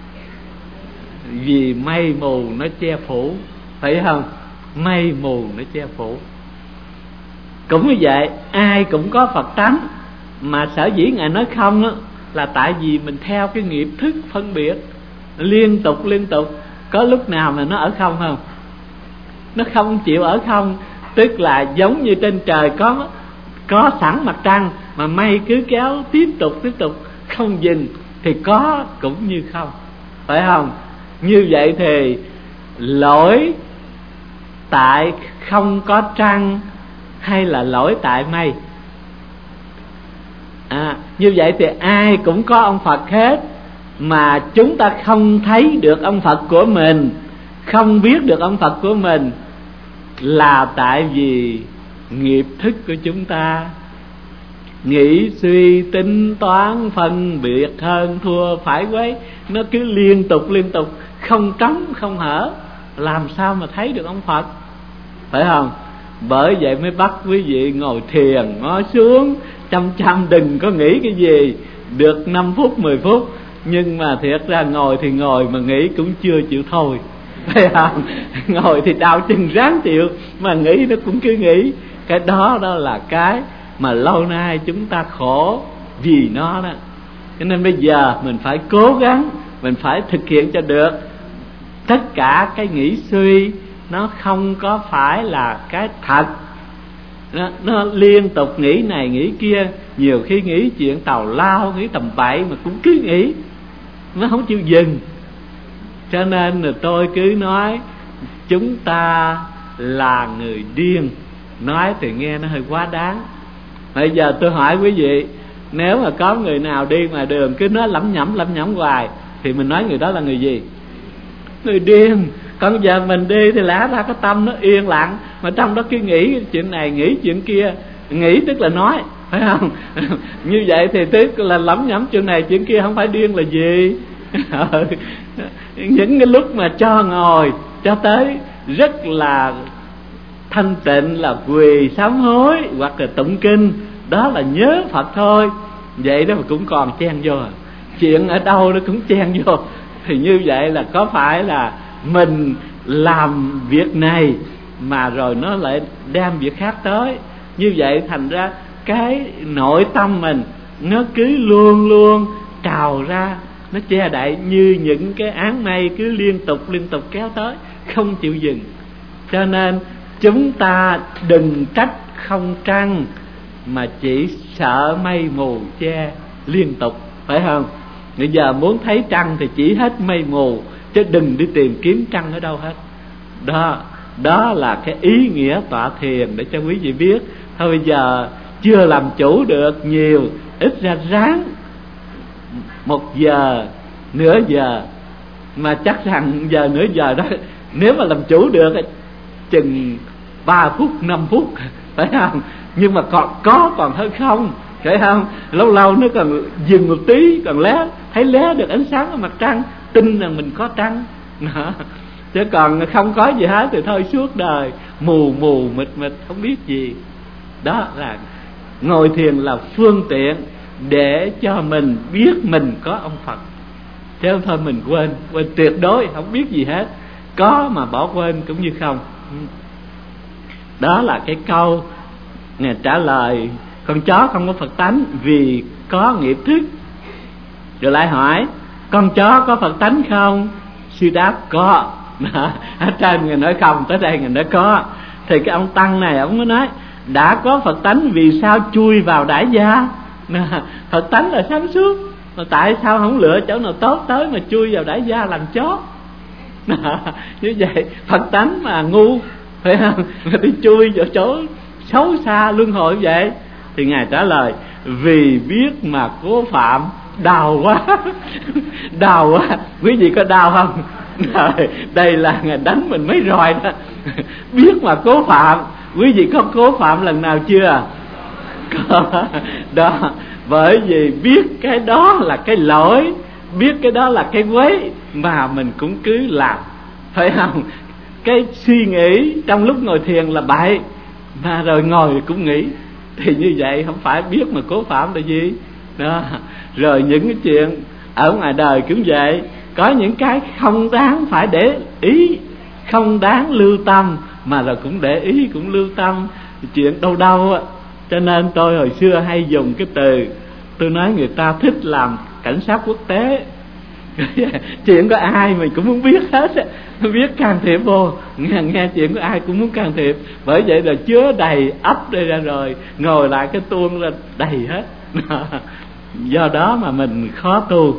Vì mây mù nó che phủ, phải không? Mây mù nó che phủ. Cũng như vậy, ai cũng có Phật tánh, mà sở dĩ Ngài nói không đó, là tại vì mình theo cái nghiệp thức phân biệt liên tục liên tục. Có lúc nào mà nó ở không không? Nó không chịu ở không. Tức là giống như trên trời có có sẵn mặt trăng, mà mây cứ kéo tiếp tục tiếp tục không dừng, thì có cũng như không, phải không? Như vậy thì lỗi tại không có trăng hay là lỗi tại mây? À, như vậy thì ai cũng có ông Phật hết, mà chúng ta không thấy được ông Phật của mình, không biết được ông Phật của mình, là tại vì nghiệp thức của chúng ta nghĩ suy tính toán phân biệt hơn thua phải quấy, nó cứ liên tục liên tục không trống không hở, làm sao mà thấy được ông Phật, phải không? Bởi vậy mới bắt quý vị ngồi thiền ngó xuống chăm chăm, đừng có nghĩ cái gì, được năm phút mười phút, nhưng mà thiệt ra ngồi thì ngồi mà nghĩ cũng chưa chịu thôi, phải không? Ngồi thì đau chân ráng chịu, mà nghĩ nó cũng cứ nghĩ. Cái đó đó là cái mà lâu nay chúng ta khổ vì nó đó. Cho nên bây giờ mình phải cố gắng, mình phải thực hiện cho được. Tất cả cái nghĩ suy nó không có phải là cái thật. Nó, nó liên tục nghĩ này nghĩ kia, nhiều khi nghĩ chuyện tào lao, nghĩ tầm bậy mà cũng cứ nghĩ, nó không chịu dừng. Cho nên là tôi cứ nói chúng ta là người điên. Nói thì nghe nó hơi quá đáng. Bây giờ tôi hỏi quý vị, nếu mà có người nào đi ngoài đường cứ nói lẩm nhẩm lẩm nhẩm hoài, thì mình nói người đó là người gì? Người điên. Còn giờ mình đi thì lẽ ra cái tâm nó yên lặng, mà trong đó cứ nghĩ chuyện này nghĩ chuyện kia. Nghĩ tức là nói, phải không? Như vậy thì tức là lẩm nhẩm chuyện này chuyện kia, không phải điên là gì? Những cái lúc mà cho ngồi cho tới rất là thanh tịnh là quỳ sám hối hoặc là tụng kinh, đó là nhớ Phật thôi. Vậy đó mà cũng còn chen vô, chuyện ở đâu nó cũng chen vô. Thì như vậy là có phải là mình làm việc này mà rồi nó lại đem việc khác tới? Như vậy thành ra cái nội tâm mình nó cứ luôn luôn trào ra, nó che đậy như những cái áng mây cứ liên tục liên tục kéo tới, không chịu dừng. Cho nên chúng ta đừng trách không trăng, mà chỉ sợ mây mù che liên tục, phải không? Bây giờ muốn thấy trăng thì chỉ hết mây mù, chứ đừng đi tìm kiếm trăng ở đâu hết. Đó, đó là cái ý nghĩa tọa thiền, để cho quý vị biết. Thôi bây giờ chưa làm chủ được nhiều, ít ra ráng một giờ, nửa giờ, mà chắc rằng giờ nửa giờ đó, nếu mà làm chủ được chừng ba phút, năm phút, phải không? Nhưng mà còn có còn hơn không, phải không? Lâu lâu nó còn dừng một tí, còn lé, thấy lé được ánh sáng ở mặt trăng, tin rằng mình có trăng. Đó. Chứ còn không có gì hết thì thôi suốt đời mù mù mịt mịt không biết gì. Đó là ngồi thiền là phương tiện để cho mình biết mình có ông Phật, chứ không thôi mình quên, quên tuyệt đối không biết gì hết. Có mà bỏ quên cũng như không. Đó là cái câu Ngài trả lời con chó không có Phật tánh vì có nghiệp thức. Rồi lại hỏi con chó có Phật tánh không? Sư đáp có. Ở trên Ngài nói không, tới đây Ngài nói có. Thì cái ông Tăng này ông mới nói đã có Phật tánh vì sao chui vào Đại gia? Phật tánh là sáng suốt, mà tại sao không lựa chỗ nào tốt tới mà chui vào Đại gia làm chó? Như vậy Phật tánh mà ngu, phải không? Mà đi chui vào chỗ xấu xa luân hồi vậy. Thì Ngài trả lời vì biết mà cố phạm, đau quá. Đau quá. Quý vị có đau không? Đây là Ngài đánh mình mấy roi đó. Biết mà cố phạm. Quý vị có cố phạm lần nào chưa? Đó. Bởi vì biết cái đó là cái lỗi, biết cái đó là cái quấy, mà mình cũng cứ làm, phải không? Cái suy nghĩ trong lúc ngồi thiền là bậy, mà rồi ngồi cũng nghĩ. Thì như vậy không phải biết mà cố phạm là gì đó. Rồi những cái chuyện ở ngoài đời cũng vậy, có những cái không đáng phải để ý, không đáng lưu tâm, mà rồi cũng để ý, cũng lưu tâm. Chuyện đâu đâu á. Cho nên tôi hồi xưa hay dùng cái từ, tôi nói người ta thích làm cảnh sát quốc tế. Chuyện của ai mình cũng muốn biết hết, biết can thiệp vô, nghe, nghe chuyện của ai cũng muốn can thiệp. Bởi vậy là chứa đầy ấp đây ra, rồi ngồi lại cái tuôn là đầy hết. Do đó mà mình khó tu.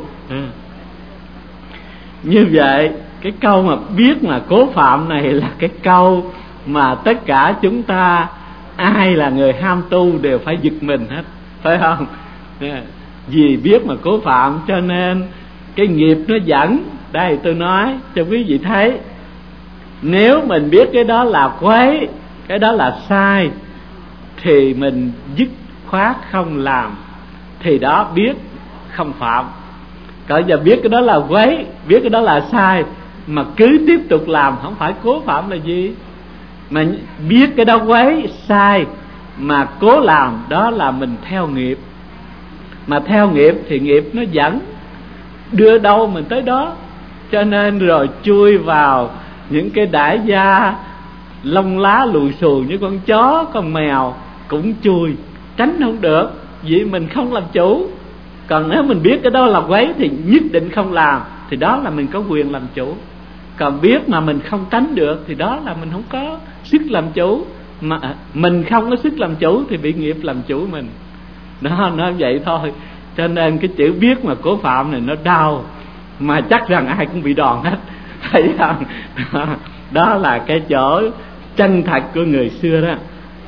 Như vậy cái câu mà biết mà cố phạm này là cái câu mà tất cả chúng ta, ai là người ham tu đều phải giật mình hết, phải không? Vì biết mà cố phạm cho nên cái nghiệp nó dẫn. Đây tôi nói cho quý vị thấy, nếu mình biết cái đó là quấy, cái đó là sai, thì mình dứt khoát không làm, thì đó biết không phạm. Còn giờ biết cái đó là quấy, biết cái đó là sai, mà cứ tiếp tục làm, không phải cố phạm là gì. Mà biết cái đó quấy, sai, mà cố làm, đó là mình theo nghiệp. Mà theo nghiệp thì nghiệp nó dẫn, đưa đâu mình tới đó. Cho nên rồi chui vào những cái đại gia lông lá lùi xù như con chó, con mèo cũng chui, tránh không được, vì mình không làm chủ. Còn nếu mình biết cái đó là quấy thì nhất định không làm, thì đó là mình có quyền làm chủ. Còn biết mà mình không tránh được thì đó là mình không có sức làm chủ. Mà mình không có sức làm chủ thì bị nghiệp làm chủ mình. Đó, nó vậy thôi. Cho nên cái chữ biết mà cố phạm này nó đau, mà chắc rằng ai cũng bị đòn hết, thấy không? Đó, đó là cái chỗ chân thật của người xưa đó.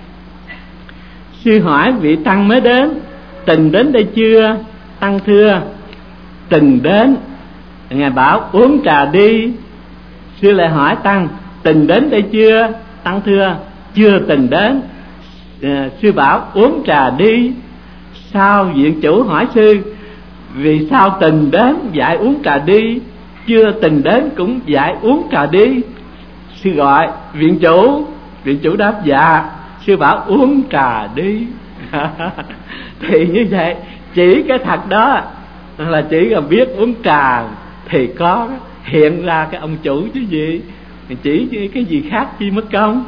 Sư hỏi vị tăng mới đến, từng đến đây chưa? Tăng thưa từng đến. Ngài bảo uống trà đi. Sư lại hỏi tăng từng đến đây chưa? Tăng thưa chưa từng đến. À, sư bảo uống trà đi. Sao viện chủ hỏi sư vì sao từng đến dạy uống trà đi, chưa từng đến cũng dạy uống trà đi? Sư gọi viện chủ, viện chủ đáp dạ. Sư bảo uống trà đi. Thì như vậy chỉ cái thật đó là chỉ cần biết uống trà thì có hiện ra cái ông chủ chứ gì, chỉ cái gì khác chi mất công.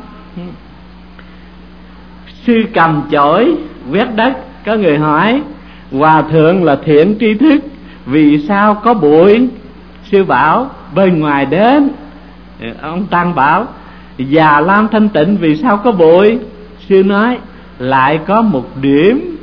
Sư cầm chổi quét đất. Có người hỏi hòa thượng là thiện tri thức, vì sao có bụi? Sư bảo bên ngoài đến. Ông tăng bảo già lam thanh tịnh vì sao có bụi? Sư nói lại có một điểm.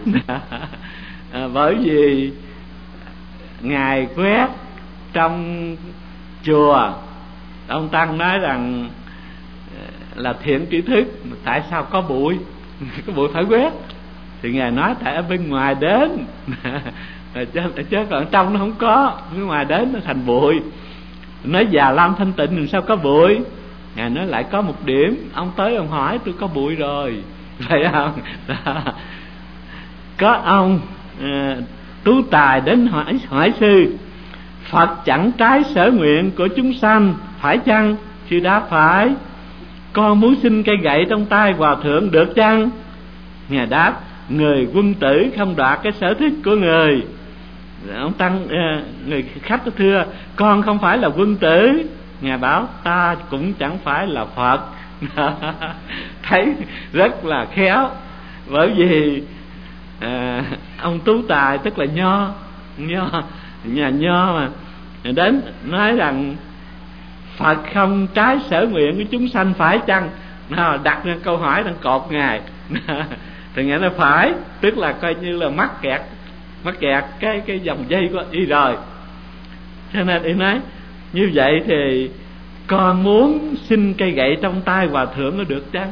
À, bởi vì ngài quét trong chùa. Ông Tăng nói rằng là thiện tri thức, tại sao có bụi? Có bụi phải quét. Thì Ngài nói tại ở bên ngoài đến chứ, chứ còn trong nó không có, bên ngoài đến nó thành bụi. Nói Già Lam thanh tịnh làm sao có bụi? Ngài nói lại có một điểm, ông tới ông hỏi tôi có bụi rồi, phải không? Đó. Có ông à, Tú Tài đến hỏi, hỏi sư: Phật chẳng trái sở nguyện của chúng sanh, phải chăng? Sư đáp phải. Con muốn xin cây gậy trong tay hòa thượng được chăng? Ngài đáp: người quân tử không đoạt cái sở thích của người. Ông Tăng à, người khách có thưa: con không phải là quân tử. Ngài bảo: ta cũng chẳng phải là Phật. Thấy rất là khéo. Bởi vì à, ông Tú Tài tức là Nho, Nho nhà Nho mà đến nói rằng Phật không trái sở nguyện của chúng sanh, phải chăng? Nào, đặt ra câu hỏi đang cột Ngài. Thì Ngài nói phải, tức là coi như là mắc kẹt mắc kẹt cái cái dòng dây của y rồi. Cho nên y nói như vậy thì con muốn xin cây gậy trong tay hòa thượng có được chăng?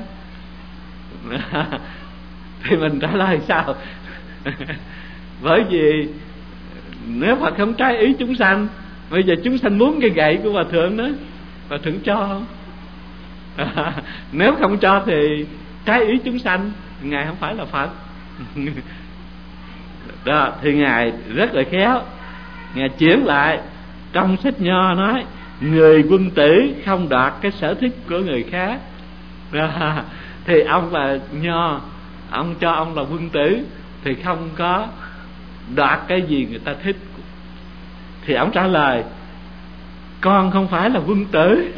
Thì mình trả lời sao? Bởi vì nếu Phật không trái ý chúng sanh, bây giờ chúng sanh muốn cây gậy của hòa thượng đó, hòa thượng cho không? Nếu không cho thì trái ý chúng sanh, Ngài không phải là Phật. Đó, thì Ngài rất là khéo. Ngài chuyển lại trong sách Nho nói: người quân tử không đoạt cái sở thích của người khác. Đó. Thì ông là Nho, ông cho ông là quân tử thì không có đoạt cái gì người ta thích. Thì ông trả lời: con không phải là quân tử.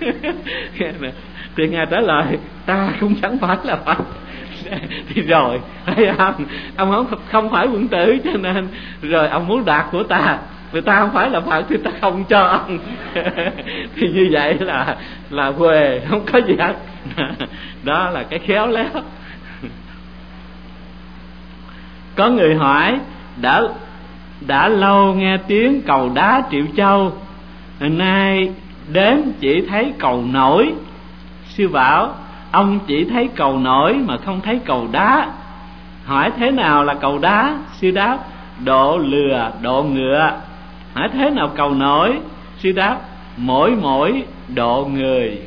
Thì Ngài trả lời: ta cũng chẳng phải là Phật. Thì rồi thấy không, ông không, không phải quân tử, cho nên rồi ông muốn đoạt của ta, người ta không phải là Phật thì ta không cho ông. Thì như vậy là là quê, không có gì hết. Đó là cái khéo léo. Có người hỏi: đã đã lâu nghe tiếng cầu đá Triệu Châu, nay đến chỉ thấy cầu nổi. Sư bảo: ông chỉ thấy cầu nổi mà không thấy cầu đá. Hỏi thế nào là cầu đá? Sư đáp: độ lừa độ ngựa. Hỏi thế nào cầu nổi? Sư đáp: mỗi mỗi độ người.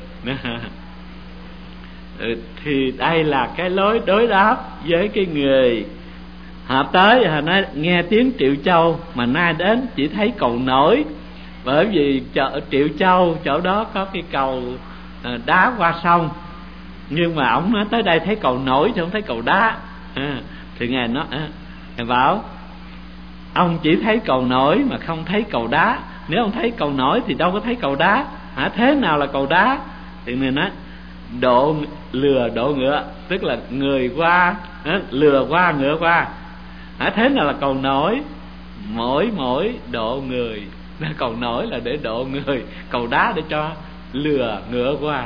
Thì đây là cái lối đối đáp với cái người họ tới, họ nói nghe tiếng Triệu Châu mà nay đến chỉ thấy cầu nổi. Bởi vì chợ Triệu Châu chỗ đó có cái cầu đá qua sông, nhưng mà ổng nói tới đây thấy cầu nổi chứ không thấy cầu đá. À, thì Ngài nói à, Ngài bảo ông chỉ thấy cầu nổi mà không thấy cầu đá. Nếu ông thấy cầu nổi thì đâu có thấy cầu đá. Hả, thế nào là cầu đá? Thì Ngài nói độ lừa độ ngựa, tức là người qua à, lừa qua ngựa qua. Hả, thế nào là cầu nổi? Mỗi mỗi độ người. Cầu nổi là để độ người, cầu đá để cho lừa ngựa qua.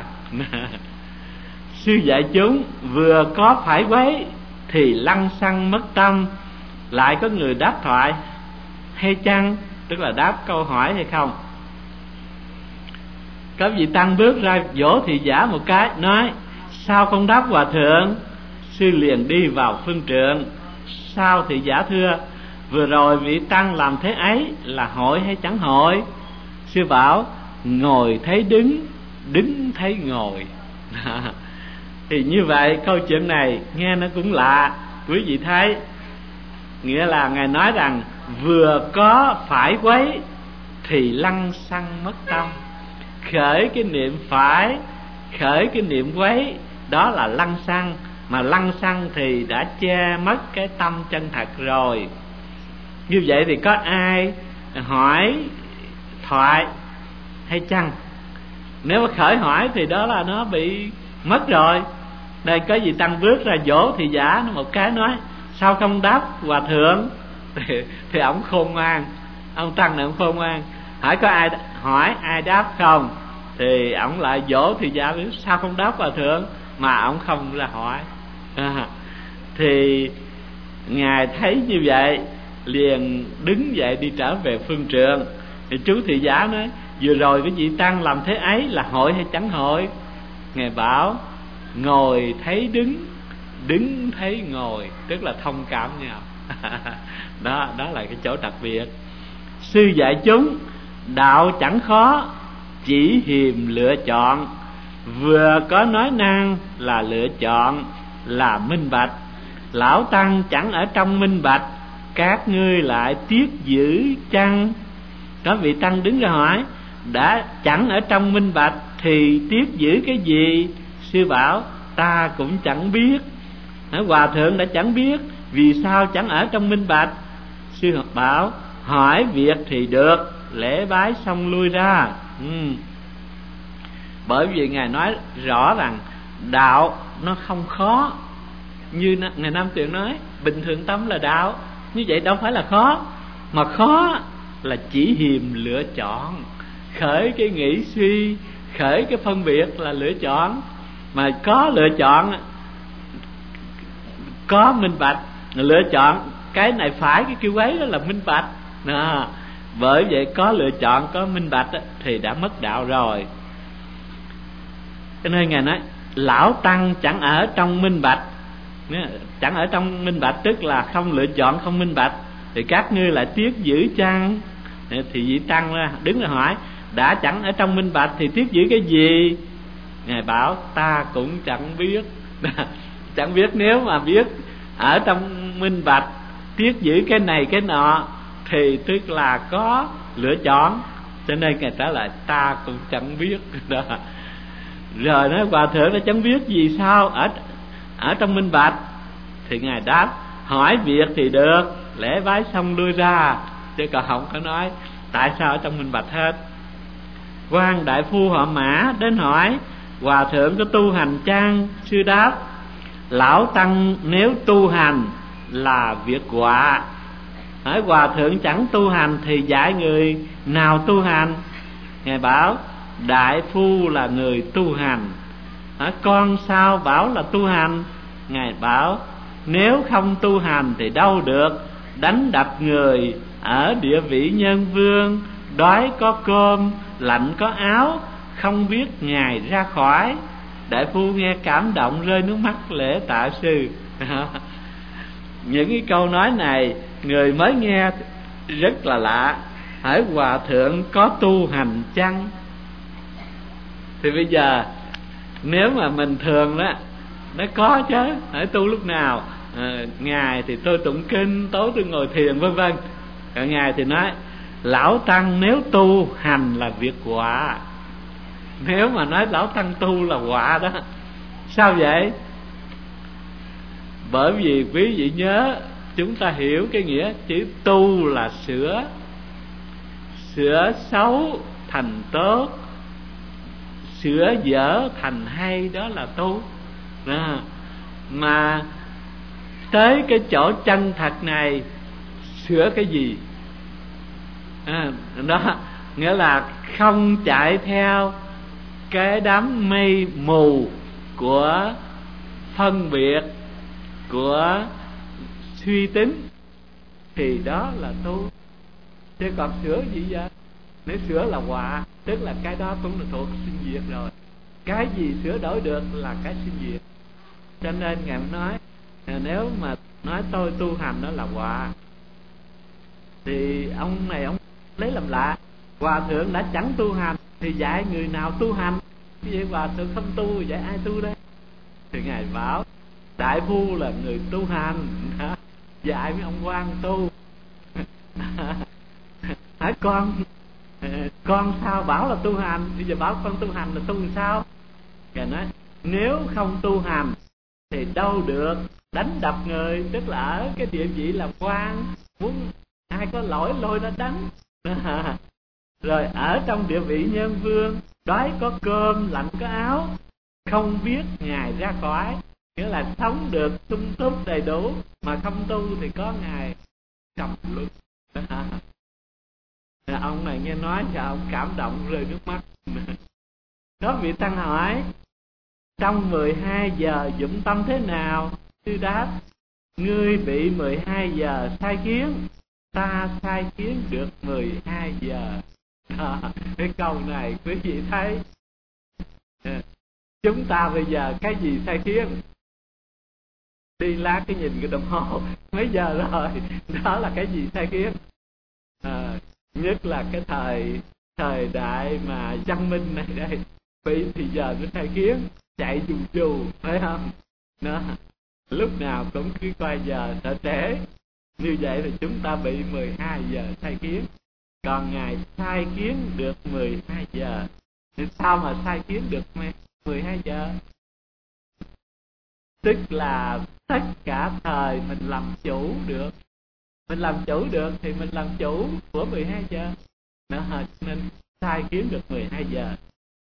Sư dạy chúng vừa có phải quấy thì lăng xăng mất tâm. Lại có người đáp thoại: hay chăng? Tức là đáp câu hỏi hay không. Có vị tăng bước ra vỗ thị giả một cái, nói: sao không đáp hòa thượng? Sư liền đi vào phương trượng. Sao thị giả thưa: vừa rồi vị tăng làm thế ấy là hội hay chẳng hội? Sư bảo: ngồi thấy đứng, đứng thấy ngồi. Thì như vậy câu chuyện này nghe nó cũng lạ. Quý vị thấy, nghĩa là Ngài nói rằng vừa có phải quấy thì lăng xăng mất tâm. Khởi cái niệm phải, khởi cái niệm quấy, đó là lăng xăng. Mà lăng xăng thì đã che mất cái tâm chân thật rồi. Như vậy thì có ai hỏi thoại hay chăng? Nếu mà khởi hỏi thì đó là nó bị mất rồi. Đây có gì tăng bước ra dỗ thị giả nó một cái, nói: sao không đáp hòa thượng? Thì, thì ổng khôn ngoan, ông tăng này ông khôn ngoan. Hỏi có ai hỏi ai đáp không? Thì ổng lại dỗ thị giả: sao không đáp hòa thượng? Mà ổng không ra hỏi. À, thì Ngài thấy như vậy liền đứng dậy đi trở về phương trượng. Thì chú thị giả nói: vừa rồi cái vị tăng làm thế ấy là hội hay chẳng hội? Ngài bảo ngồi thấy đứng, đứng thấy ngồi, tức là thông cảm nhau. Đó, đó là cái chỗ đặc biệt. Sư dạy chúng đạo chẳng khó, chỉ hiềm lựa chọn. Vừa có nói năng là lựa chọn, là minh bạch. Lão tăng chẳng ở trong minh bạch, các ngươi lại tiếc giữ chăng? Có vị tăng đứng ra hỏi, đã chẳng ở trong minh bạch thì tiếc giữ cái gì? Sư bảo ta cũng chẳng biết. Hòa thượng đã chẳng biết, vì sao chẳng ở trong minh bạch? Sư bảo hỏi việc thì được, lễ bái xong lui ra. ừ. Bởi vì Ngài nói rõ rằng đạo nó không khó. Như Ngài Nam Tuyền nói, bình thường tâm là đạo. Như vậy đâu phải là khó, mà khó là chỉ hiềm lựa chọn. Khởi cái nghĩ suy, khởi cái phân biệt là lựa chọn. Mà có lựa chọn, có minh bạch, lựa chọn cái này phải, cái kia ấy đó là minh bạch. À, bởi vậy có lựa chọn, có minh bạch thì đã mất đạo rồi. Cho nên Ngài nói lão tăng chẳng ở trong minh bạch. Chẳng ở trong minh bạch tức là không lựa chọn, không minh bạch, thì các ngươi lại tiếc giữ chăng? Thì vị tăng ra đứng ra hỏi, đã chẳng ở trong minh bạch thì tiếc giữ cái gì? Ngài bảo ta cũng chẳng biết. Chẳng biết, nếu mà biết ở trong minh bạch tiếc giữ cái này cái nọ thì tức là có lựa chọn. Cho nên Ngài trả lời ta cũng chẳng biết. Đó. Rồi nói hòa thượng đã chẳng biết vì sao ở ở trong minh bạch? Thì Ngài đáp hỏi việc thì được, lễ bái xong lui ra, chứ còn không có nói tại sao ở trong minh bạch hết. Quan đại phu họ Mã đến hỏi hòa thượng có tu hành chăng? Sư đáp lão tăng nếu tu hành là việc quả. Hỏi hòa thượng chẳng tu hành thì dạy người nào tu hành? Ngài bảo đại phu là người tu hành. Hỏi con sao bảo là tu hành? Ngài bảo nếu không tu hành thì đâu được, đánh đập người ở địa vị nhân vương, đói có cơm, lạnh có áo, không biết Ngài ra khỏi. Đại phu nghe cảm động rơi nước mắt lễ tạ sư. Những cái câu nói này người mới nghe rất là lạ. Hỏi hòa thượng có tu hành chăng? Thì bây giờ nếu mà mình thường đó, nó có chứ, hỏi tu lúc nào? À, ngày thì tôi tụng kinh, tối tôi ngồi thiền vân vân. Còn Ngài thì nói lão tăng nếu tu hành là việc quả. Nếu mà nói lão tăng tu là quả đó. Sao vậy? Bởi vì quý vị nhớ, chúng ta hiểu cái nghĩa chữ tu là sửa, sửa xấu thành tốt, sửa dở thành hay, đó là tu. Đó. Mà tới cái chỗ chân thật này sửa cái gì? À, đó nghĩa là không chạy theo cái đám mây mù của phân biệt, của suy tính, thì đó là tu. Chứ còn sửa gì vậy? Nếu sửa là họa, tức là cái đó cũng là thuộc sinh diệt rồi. Cái gì sửa đổi được là cái sinh diệt. Cho nên Ngài nói nếu mà nói tôi tu hành đó là họa, thì ông này ông lấy làm lạ. Hòa thượng đã chẳng tu hành thì dạy người nào tu hành? Vậy hòa thượng không tu dạy ai tu đây? Thì Ngài bảo đại phu là người tu hành, dạy mấy ông quan tu. Hỏi con con sao bảo là tu hành? Bây giờ bảo con tu hành là tu làm sao? Ngài nói nếu không tu hành thì đâu được, đánh đập người, tức là ở cái địa vị làm quan, muốn ai có lỗi lôi nó đánh. Rồi ở trong địa vị nhân vương, đói có cơm, lạnh có áo, không biết Ngài ra khỏi, nghĩa là sống được sung túc đầy đủ, mà không tu thì có Ngài cầm luật. Ông này nghe nói cho ông cảm động rơi nước mắt. Đó vị tăng hỏi trong mười hai giờ dụng tâm thế nào? Sư đáp ngươi bị mười hai giờ sai khiến, ta sai khiến được mười hai giờ. À, cái câu này quý vị thấy, chúng ta bây giờ cái gì sai khiến? Đi lát cái nhìn cái đồng hồ mấy giờ rồi, đó là cái gì sai khiến? À, nhất là cái thời thời đại mà văn minh này đây, bị thì giờ nó sai khiến, chạy dù dù, phải không? Nó lúc nào cũng cứ coi giờ sợ trễ, như vậy thì chúng ta bị mười hai giờ sai khiến. Còn Ngài sai kiến được mười hai giờ, thì sao mà sai kiến được mười hai giờ? Tức là tất cả thời mình làm chủ được. Mình làm chủ được thì mình làm chủ của mười hai giờ. Nó nên sai kiến được mười hai giờ.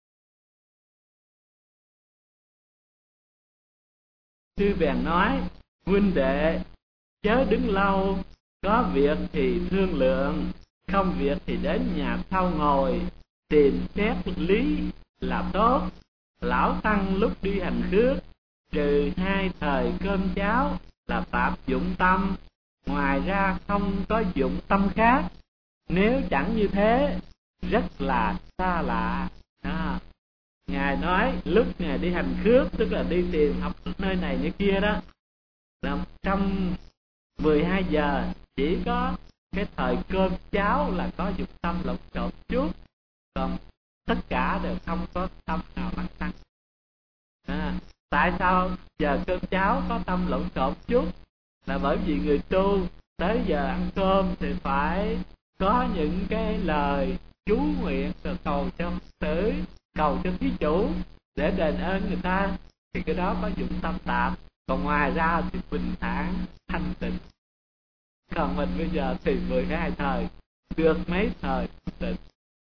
Sư bèn nói: huynh đệ chớ đứng lâu, có việc thì thương lượng, không việc thì đến nhà sau ngồi tìm xét lý là tốt. Lão tăng lúc đi hành khước, trừ hai thời cơm cháo là tạp dụng tâm, ngoài ra không có dụng tâm khác. Nếu chẳng như thế rất là xa lạ. À, Ngài nói lúc Ngài đi hành khước, tức là đi tìm học nơi này nơi kia đó, là trong mười hai giờ chỉ có cái thời cơm cháo là có dụng tâm lộn xộn chút, còn tất cả đều không có tâm nào lắng tăng. À, tại sao giờ cơm cháo có tâm lộn xộn chút? Là bởi vì người tu tới giờ ăn cơm thì phải có những cái lời chú nguyện rồi cầu cho Phật tử, cầu cho thí chủ để đền ơn người ta, thì cái đó có dụng tâm tạp. Còn ngoài ra thì bình thản thanh tịnh. Còn mình bây giờ thì mười hai thời được mấy thời thanh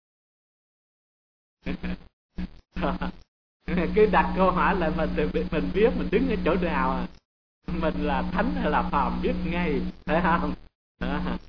tịnh. Cứ đặt câu hỏi lại mình thì mình biết mình đứng ở chỗ nào à. Mình là thánh hay là phàm biết ngay, phải không? À.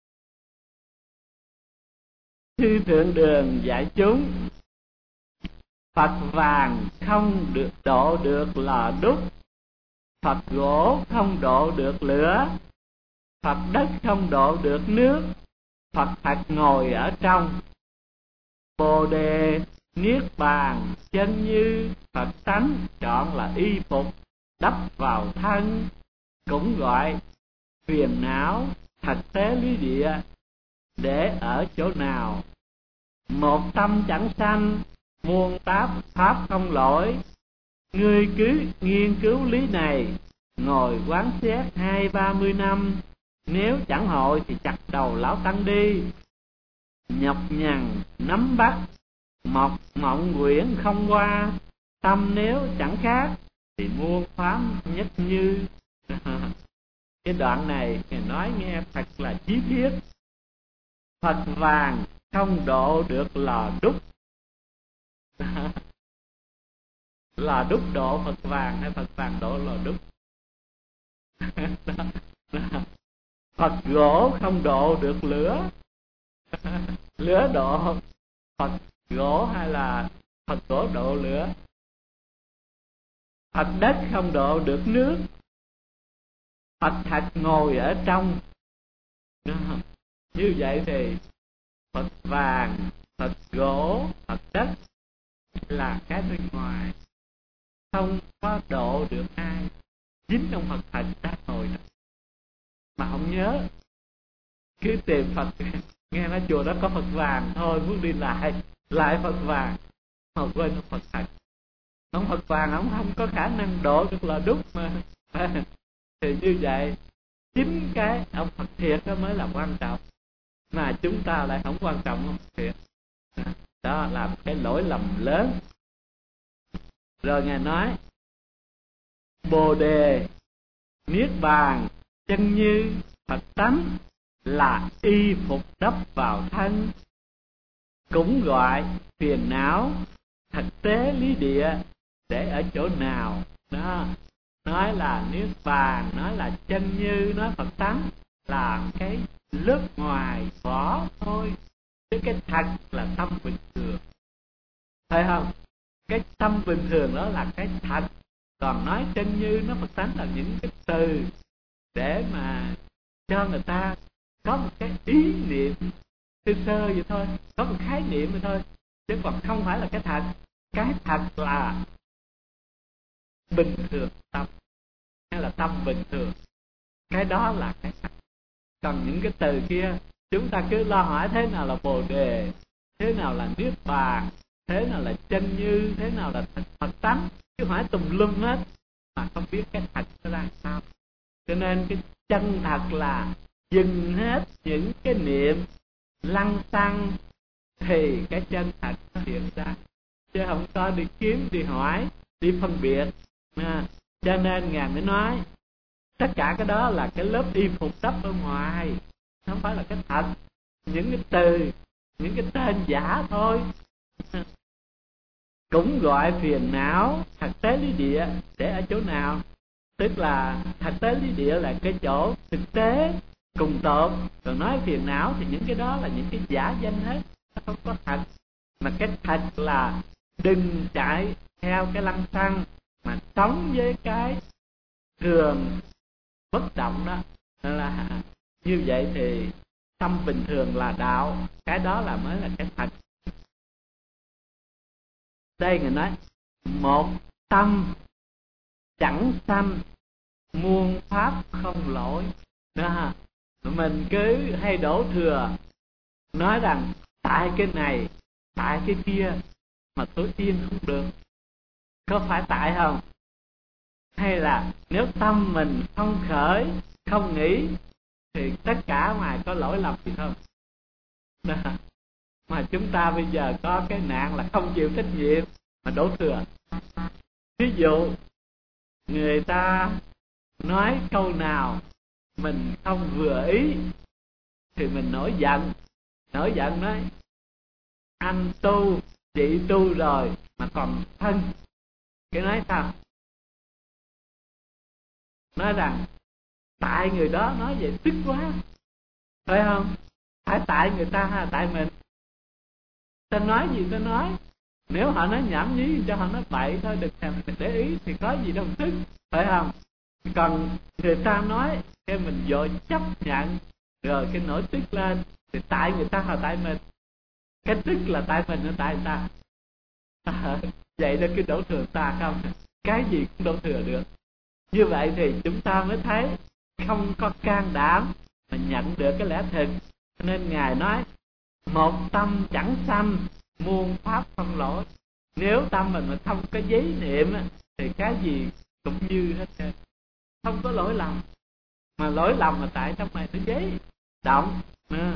Sư Thượng Đường dạy chúng: Phật vàng không được độ được lò đúc, Phật gỗ không độ được lửa, Phật đất không độ được nước, Phật thật ngồi ở trong. Bồ đề niết bàn chân như, Phật tánh chọn là y phục đắp vào thân, cũng gọi phiền não thật tế lý địa, để ở chỗ nào. Một tâm chẳng sanh, muôn táp pháp không lỗi. Ngươi cứ nghiên cứu lý này, ngồi quán xét hai ba mươi năm, nếu chẳng hội thì chặt đầu lão tăng đi. Nhọc nhằn nắm bắt, mọc mộng quyển không qua, tâm nếu chẳng khác thì muôn pháp nhất như. Cái đoạn này Ngài nói nghe thật là chi tiết. Phật vàng không độ được lò đúc. Lò đúc độ Phật vàng hay Phật vàng độ lò đúc? Phật gỗ không độ được lửa. Lửa độ Phật gỗ hay là Phật gỗ độ lửa? Phật đất không độ được nước, Phật thật ngồi ở trong. Như vậy thì Phật vàng, Phật gỗ, Phật đất là cái bên ngoài, không có độ được ai. Chính ông Phật thật đã ngồi đó mà không nhớ. Cứ tìm Phật, nghe nói chùa đó có Phật vàng thôi, muốn đi lại lại Phật vàng, mà quên ông Phật thật. Ông Phật vàng ông không có khả năng độ được lò đúc mà. Thì như vậy chính cái ông Phật thiệt đó mới là quan trọng, mà chúng ta lại không quan trọng ông Phật thiệt. Đó là một cái lỗi lầm lớn. Rồi Ngài nói: Bồ đề niết bàn chân như, Phật tánh là y phục đắp vào thân, cũng gọi phiền não thật tế lý địa, để ở chỗ nào. Đó, nói là niết bàn, nói là chân như, nói Phật tánh là cái lớp ngoài vỏ thôi, chứ cái thật là tâm bình thường, phải không? Cái tâm bình thường đó là cái thật. Còn nói chân như, nó Phật tánh là những cái từ để mà cho người ta có một cái ý niệm sơ sơ vậy thôi, có một khái niệm vậy thôi, chứ còn không phải là cái thật. Cái thật là bình thường tâm, hay là tâm bình thường, cái đó là cái thật. Còn những cái từ kia chúng ta cứ lo hỏi thế nào là bồ đề, thế nào là niết bàn, thế nào là chân như, thế nào là Phật tánh, cứ hỏi tùm lum hết mà không biết cái thật nó ra sao. Cho nên cái chân thật là dừng hết những cái niệm lăng xăng thì cái chân thật nó hiện ra, chứ không có đi kiếm, đi hỏi, đi phân biệt. À, cho nên Ngài mới nói tất cả cái đó là cái lớp y phục đắp ở ngoài, không phải là cái thật. Những cái từ, những cái tên giả thôi. Cũng gọi phiền não. Thật tế lý địa để ở chỗ nào? Tức là thật tế lý địa là cái chỗ thực tế cùng tột. Còn nói phiền não thì những cái đó là những cái giả danh hết, nó không có thật. Mà cái thật là đừng chạy theo cái lăng xăng, mà sống với cái thường bất động đó. Nên là như vậy thì tâm bình thường là đạo, cái đó là mới là cái thật. Đây Ngài nói một tâm chẳng sanh, muôn pháp không lỗi. Đó, mình cứ hay đổ thừa, nói rằng tại cái này, tại cái kia mà tôi tin không được. Có phải tại không? Hay là nếu tâm mình không khởi, không nghĩ thì tất cả ngoài có lỗi lầm gì không? Đó. Mà chúng ta bây giờ có cái nạn là không chịu trách nhiệm mà đổ thừa. Ví dụ người ta nói câu nào mình không vừa ý thì mình nổi giận. Nổi giận nói anh tu, chị tu rồi mà còn thân. Cái nói sao? Nói rằng tại người đó nói vậy tức quá, phải không? Phải tại người ta hay là tại mình? Ta nói gì ta nói, nếu họ nói nhảm nhí cho họ nói bậy thôi, đừng thèm để ý thì có gì đâu tức, phải không? Còn người ta nói cái mình vội chấp nhận rồi cái nổi tức lên thì tại người ta hay tại mình? Cái tức là tại mình hay tại người ta? À, vậy đó cái đổ thừa ta không? Cái gì cũng đổ thừa được. Như vậy thì chúng ta mới thấy không có can đảm mà nhận được cái lẽ thực. Nên Ngài nói một tâm chẳng sanh, muôn pháp không lỗi. Nếu tâm mình mà không có giấy niệm thì cái gì cũng như hết trơn, không có lỗi lầm. Mà lỗi lầm là tại trong này nó giấy động. À.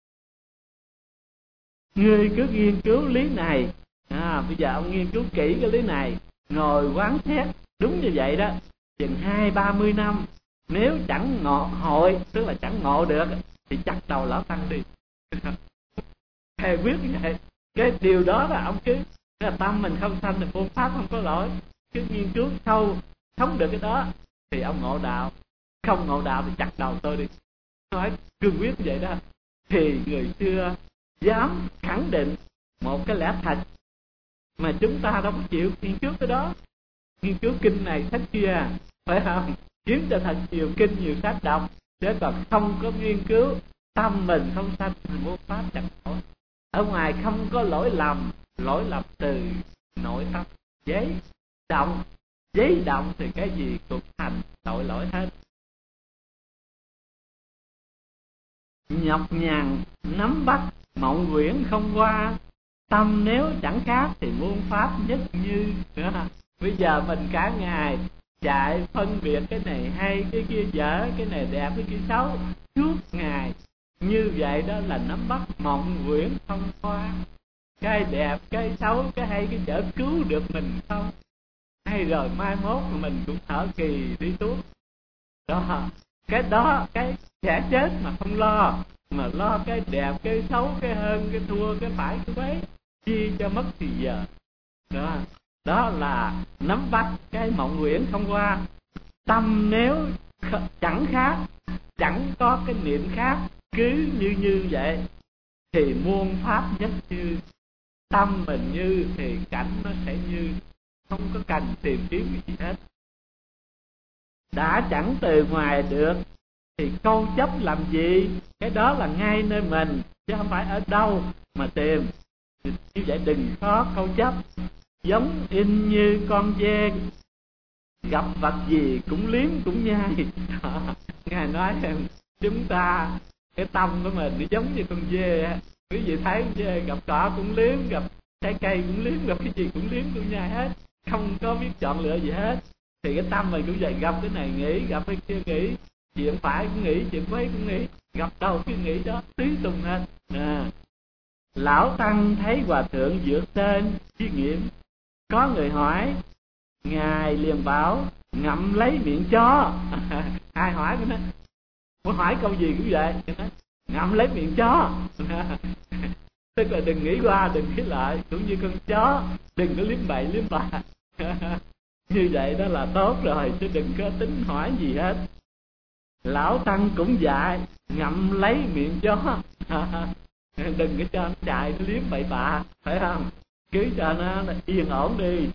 Ngươi cứ nghiên cứu lý này. À, bây giờ ông nghiên cứu kỹ cái lý này, ngồi quán xét đúng như vậy đó, chừng hai ba mươi năm. Nếu chẳng ngộ hội, tức là chẳng ngộ được thì chặt đầu lão tăng đi. Thầy quyết như vậy. Cái điều đó là ông cứ là tâm mình không sanh thì phương pháp không có lỗi. Cứ nghiên cứu sâu, sống được cái đó thì ông ngộ đạo. Không ngộ đạo thì chặt đầu tôi đi. Nói cương quyết như vậy đó. Thì người xưa dám khẳng định một cái lẽ thật mà chúng ta đâu có chịu nghiên cứu cái đó. Nghiên cứu kinh này sách kia, phải không? Kiếm cho thật nhiều kinh, nhiều sách đọc, chứ còn không có nghiên cứu tâm mình không sanh thì vô pháp chẳng nổi. Ở ngoài không có lỗi lầm, lỗi lầm từ nội tâm giấy động. Giấy động thì cái gì cũng thành tội lỗi hết. Nhọc nhằn nắm bắt mộng quyển không qua, tâm nếu chẳng khác thì muôn pháp nhất như. Bây giờ mình cả ngày chạy phân biệt cái này hay, cái kia dở, cái này đẹp, cái kia xấu suốt ngày. Như vậy đó là nắm bắt mộng quyển không qua. Cái đẹp, cái xấu, cái hay, cái dở cứu được mình không? Hay rồi mai mốt mình cũng thở kỳ đi tuốt. Đó, cái đó, cái sẽ chết mà không lo. Mà lo cái đẹp, cái xấu, cái hơn, cái thua, cái phải, cái mấy, chi cho mất thì giờ. Đó, đó là nắm bắt cái mộng quyển không qua. Tâm nếu chẳng khác, chẳng có cái niệm khác, cứ như như vậy thì muôn pháp nhất như. Tâm mình như thì cảnh nó sẽ như, không có cần tìm kiếm cái gì hết. Đã chẳng từ ngoài được thì câu chấp làm gì? Cái đó là ngay nơi mình, chứ không phải ở đâu mà tìm. Như vậy đừng có câu chấp. Giống in như con dê, gặp vật gì cũng liếm cũng nhai. Ngài nói chúng ta, cái tâm của mình nó giống như con dê. Quý vị thấy con dê gặp cỏ cũng liếm, gặp trái cây cũng liếm, gặp cái gì cũng liếm cũng nhai hết, không có biết chọn lựa gì hết. Thì cái tâm mình cũng vậy, gặp cái này nghĩ, gặp cái kia nghĩ, chuyện phải cũng nghĩ, chuyện quấy cũng nghĩ, gặp đâu cái nghĩ đó tứ tung hết. À. Lão Tăng thấy hòa thượng vượt tên chiêm nghiệm, có người hỏi, ngài liền bảo ngậm lấy miệng chó. Ai hỏi cái đó, muốn hỏi câu gì cũng vậy, ngậm lấy miệng chó. Tức là đừng nghĩ qua, đừng nghĩ lại, cũng như con chó, đừng có liếm bậy liếm bạ. Như vậy đó là tốt rồi, chứ đừng có tính hỏi gì hết. Lão Tăng cũng dạy ngậm lấy miệng chó. Đừng có cho nó chạy, nó liếm bậy bạ, phải không? Cứ cho nó yên ổn đi.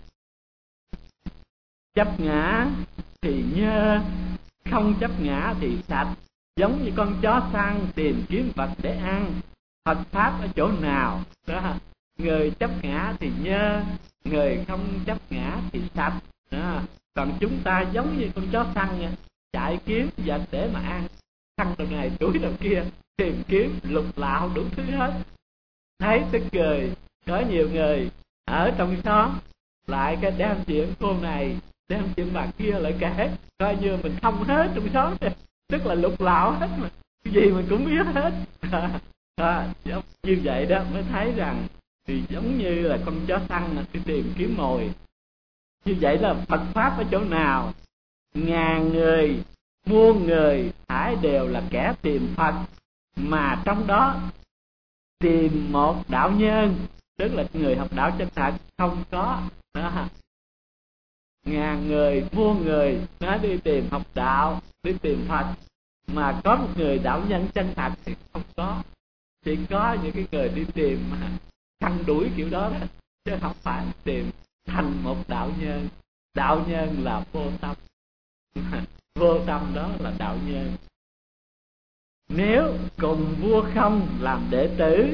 Chấp ngã thì nhơ, không chấp ngã thì sạch. Giống như con chó săn tìm kiếm vật để ăn. Phật Pháp ở chỗ nào đó, người chấp ngã thì nhơ, người không chấp ngã thì sạch đó. Còn chúng ta giống như con chó săn nha, chạy kiếm vật để mà ăn, săn đầu này đuổi đầu kia, tìm kiếm lục lạo đủ thứ hết. Thấy tức cười. Có nhiều người ở trong xóm lại cái đem chuyện cô này, đem chuyện bà kia lại kể, coi như mình không hết trong xóm, tức là lục lạo hết mà, cái gì mình cũng biết hết. À, như vậy đó mới thấy rằng thì giống như là con chó săn là đi tìm kiếm mồi. Như vậy là Phật Pháp ở chỗ nào, ngàn người, muôn người thải đều là kẻ tìm Phật, mà trong đó tìm một đạo nhân, tức là người học đạo chân thật không có đó. Ngàn người, muôn người nó đi tìm học đạo, đi tìm Phật, mà có một người đạo nhân chân thật thì không có. Chỉ có những cái người đi tìm mà săn đuổi kiểu đó đó, chứ không phải tìm thành một đạo nhân. Đạo nhân là vô tâm. Vô tâm đó là đạo nhân. Nếu cùng vua không làm đệ tử,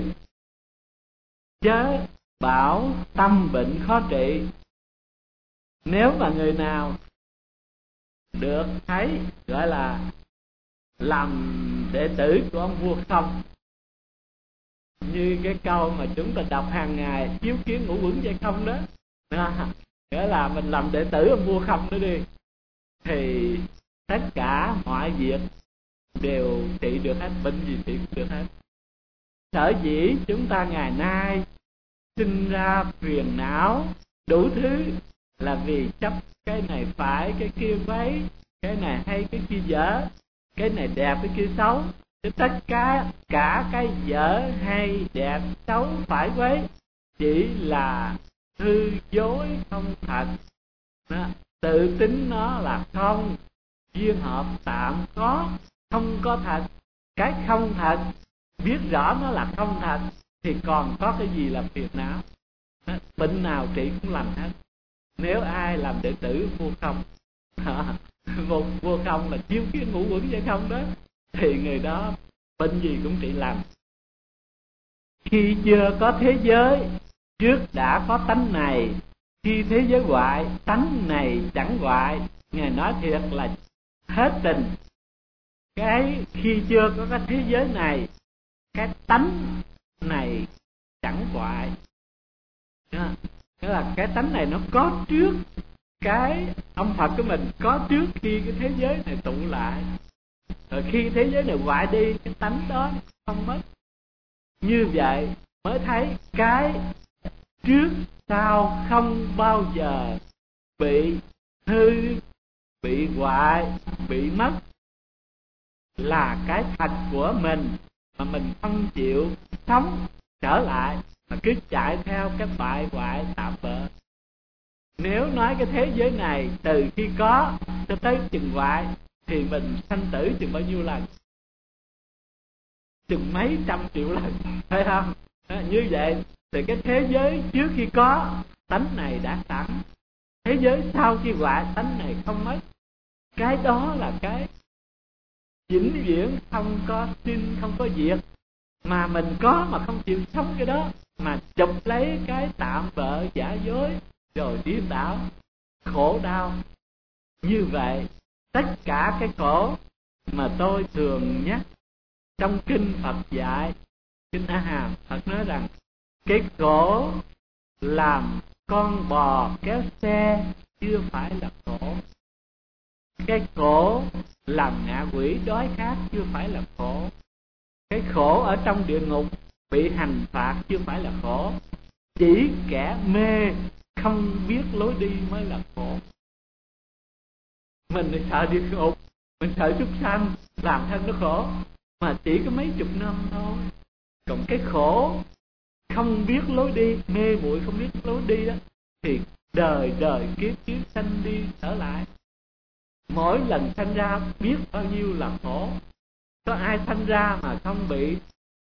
chớ bảo tâm bệnh khó trị. Nếu mà người nào được thấy gọi là làm đệ tử của ông vua không, như cái câu mà chúng ta đọc hàng ngày, chiếu kiến ngũ quẩn vậy không đó, à, nghĩa là mình làm đệ tử ông vua không đó đi, thì tất cả mọi việc đều trị được hết, bệnh gì trị cũng được hết. Sở dĩ chúng ta ngày nay sinh ra phiền não đủ thứ là vì chấp cái này phải, cái kia quấy, cái này hay, cái kia dở, cái này đẹp, cái kia xấu. Thì tất cả cả cái dở hay đẹp xấu phải quấy chỉ là hư dối không thật. Đó, tự tính nó là không, duyên hợp tạm có, không có thật. Cái không thật, biết rõ nó là không thật thì còn có cái gì làm phiền não. Đó, bệnh nào trị cũng lành hết. Nếu ai làm đệ tử vua không, một vua không là chiếu kiến ngũ quẩn vậy không đó, thì người đó bệnh gì cũng trị lành. Khi chưa có thế giới, trước đã có tánh này. Khi thế giới hoại, tánh này chẳng hoại. Ngài nói thiệt là hết tình. Cái khi chưa có cái thế giới này, cái tánh này chẳng hoại. Nghĩa là cái tánh này nó có trước cái ông Phật của mình, có trước khi cái thế giới này tụ lại. Rồi khi thế giới này hoại đi, cái tánh đó không mất. Như vậy mới thấy cái trước sau không bao giờ bị hư, bị hoại, bị mất, là cái thật của mình mà mình không chịu sống trở lại, mà cứ chạy theo cái bại hoại tạm bợ. Nếu nói cái thế giới này từ khi có cho tới chừng hoại thì mình sanh tử chừng bao nhiêu lần? Chừng mấy trăm triệu lần, phải không? À, như vậy thì cái thế giới trước khi có tánh này đã sẵn, thế giới sau khi hoại tánh này không mất. Cái đó là cái vĩnh viễn không có sinh không có diệt, mà mình có mà không chịu sống cái đó, mà chụp lấy cái tạm bợ giả dối rồi điên đảo khổ đau. Như vậy tất cả cái khổ mà tôi thường nhắc trong kinh Phật dạy, kinh A Hàm, Phật nói rằng cái khổ làm con bò kéo xe chưa phải là khổ, cái khổ làm ngạ quỷ đói khát chưa phải là khổ, cái khổ ở trong địa ngục bị hành phạt chưa phải là khổ, chỉ kẻ mê không biết lối đi mới là khổ. Mình thì sợ địa ngục, mình sợ súc sanh làm thân nó khổ, mà chỉ có mấy chục năm thôi. Còn cái khổ không biết lối đi, mê muội không biết lối đi đó, thì đời đời kiếp kiếp sanh đi trở lại. Mỗi lần sanh ra biết bao nhiêu là khổ. Có ai sanh ra mà không bị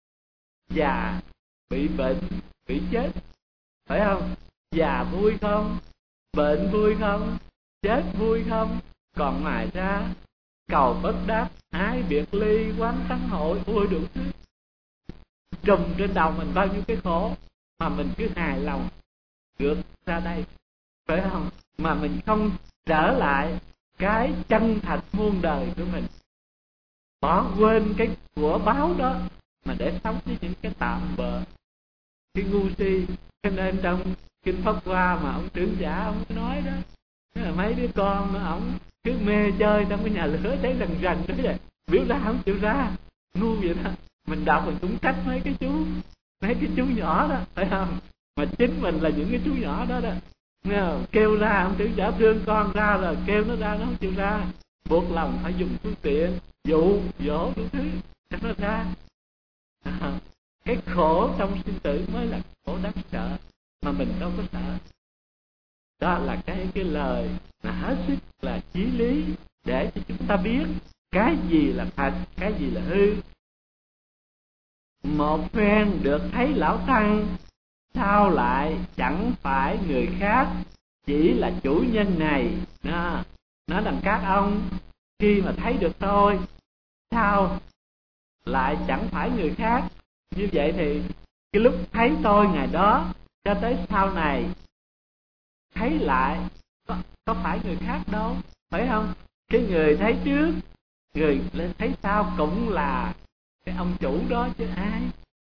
già, bị bệnh, bị chết, phải không? Già vui không? Bệnh vui không? Chết vui không? Còn ngoài ra cầu bất đắc, ái biệt ly, quán tán hội, ôi đủ thứ trùm trên đầu mình bao nhiêu cái khổ, mà mình cứ hài lòng được ra đây, phải không? Mà mình không trở lại cái chân thật muôn đời của mình, bỏ quên cái của báo đó mà để sống với những cái tạm bợ, cái ngu si. Cho nên trong kinh Pháp Hoa mà ông trưởng giả ông nói đó, là mấy đứa con ông cứ mê chơi trong cái nhà lửa cháy rần rần đó vậy, biểu ra không chịu ra, ngu vậy đó. Mình đọc mình cũng trách mấy cái chú, mấy cái chú nhỏ đó, phải không? Mà chính mình là những cái chú nhỏ đó đó, nghe không? Kêu ra ông trưởng giả thương con ra rồi kêu nó ra, nó không chịu ra, buộc lòng phải dùng phương tiện dụ dỗ đủ thứ cho nó ra. À, cái khổ trong sinh tử mới là khổ đáng sợ, mà mình đâu có sợ. Đó là cái cái lời mà hết sức là chí lý để cho chúng ta biết cái gì là thật, cái gì là hư. Một phen được thấy lão tăng, sao lại chẳng phải người khác, chỉ là chủ nhân này. Đó, nói rằng các ông khi mà thấy được tôi, sao lại chẳng phải người khác. Như vậy thì cái lúc thấy tôi ngày đó cho tới sau này thấy lại có, có phải người khác đâu, phải không? Cái người thấy trước, người lên thấy sau cũng là cái ông chủ đó chứ ai.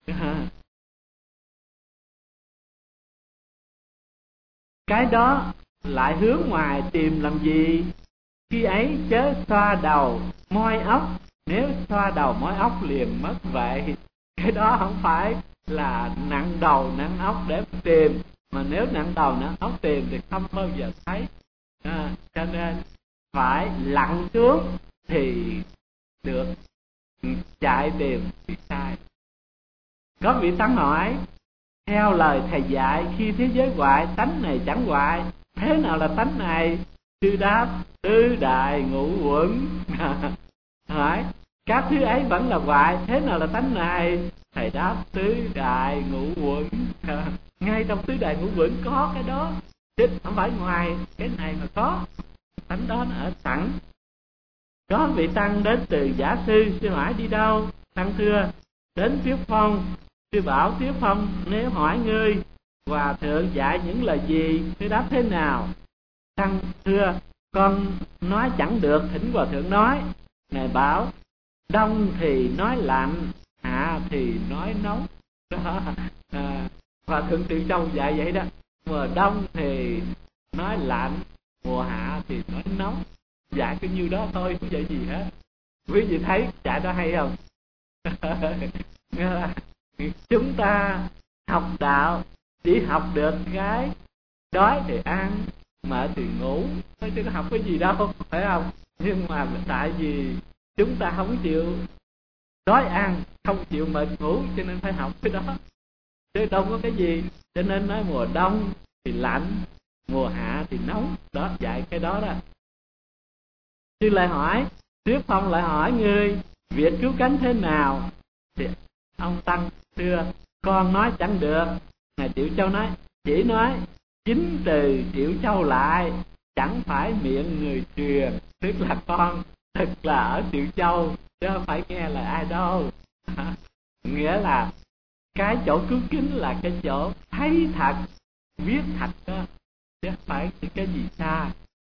Cái đó lại hướng ngoài tìm làm gì? Khi ấy chớ xoa đầu moi óc, nếu xoa đầu moi óc liền mất vậy. Cái đó không phải là nặng đầu nặng óc để tìm, mà nếu nặng đầu nặng óc tìm thì không bao giờ thấy. À, cho nên phải lặn xuống thì được, chạy tìm thì sai. Có vị tăng hỏi, theo lời thầy dạy khi thế giới hoại, tánh này chẳng hoại, thế nào là tánh này? Sư đáp, tứ đại ngũ uẩn. Hỏi, các thứ ấy vẫn là hoại, thế nào là tánh này? Thầy đáp, tứ đại ngũ uẩn. Ngay trong tứ đại ngũ uẩn có cái đó, chứ không phải ngoài cái này mà có. Tánh đó nó ở sẵn. Có vị tăng đến từ Giả Sư, sư hỏi đi đâu? Tăng thưa, đến Tiếu Phong. Sư bảo, Tiếu Phong nếu hỏi ngươi, hòa thượng dạy những lời gì? Sư đáp thế nào? Tăng thưa, con nói chẳng được, thỉnh hòa thượng nói. Ngài bảo, đông thì nói lạnh, hạ thì nói nóng. À, hòa thượng Từ Châu dạy vậy đó. Mùa đông thì nói lạnh, mùa hạ thì nói nóng. Dạy cứ như đó thôi, không dạy gì hết. Quý vị thấy dạy đó hay không? Chúng ta học đạo chỉ học được cái đói thì ăn, mệt thì ngủ thôi, chứ có học cái gì đâu, phải không? Nhưng mà tại vì chúng ta không chịu đói ăn, không chịu mệt ngủ, cho nên phải học cái đó, chứ đâu có cái gì. Cho nên nói mùa đông thì lạnh, mùa hạ thì nóng, đó dạy cái đó đó. Sư lại hỏi, Tiếu Phong lại hỏi ngươi, việc cứu cánh thế nào? Thì ông tăng thưa, con nói chẳng được. Ngài Triệu Châu nói, chỉ nói chính từ Triệu Châu lại, chẳng phải miệng người truyền. Tức là con Thật là ở Triệu Châu, chứ không phải nghe lời ai đâu. Nghĩa là cái chỗ cứu kính là cái chỗ thấy thật, biết thật đó, chứ không phải cái gì xa.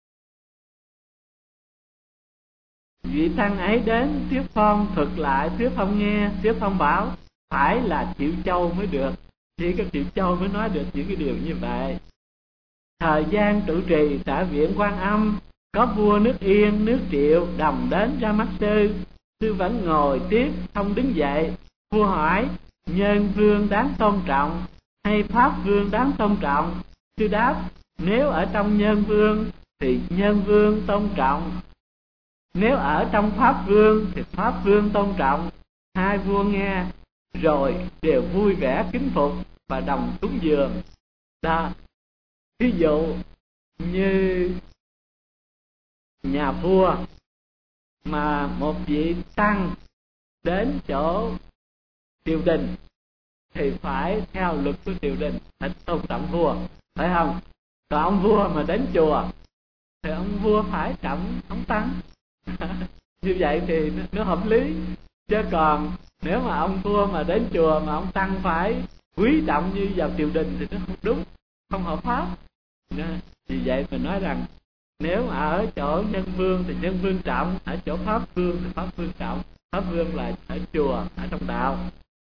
Vị tăng ấy đến thuyết phong thuật lại, thuyết phong nghe, thuyết phong bảo phải là Triệu Châu mới được, chỉ có Triệu Châu mới nói được những cái điều như vậy. Thời gian trụ trì tại viện Quan Âm, có vua nước Yên, nước Triệu đồng đến ra mắt sư. Sư vẫn ngồi tiếp, không đứng dậy. Vua hỏi: nhân vương đáng tôn trọng hay pháp vương đáng tôn trọng? Sư đáp: nếu ở trong nhân vương thì nhân vương tôn trọng, nếu ở trong pháp vương thì pháp vương tôn trọng. Hai vua nghe rồi đều vui vẻ kính phục và đồng cúng dường. Đó, ví dụ như nhà vua mà một vị tăng đến chỗ triều đình thì phải theo luật của triều đình, phải tôn trọng vua, phải không? Còn ông vua mà đến chùa thì ông vua phải trọng ông tăng. Như vậy thì nó, nó hợp lý. Chứ còn nếu mà ông vua mà đến chùa mà ông tăng phải quý trọng như vào triều đình thì nó không đúng, không hợp pháp. Vì vậy mình nói rằng nếu mà ở chỗ nhân vương thì nhân vương trọng, ở chỗ pháp vương thì pháp vương trọng. Pháp vương là ở chùa, ở trong đạo.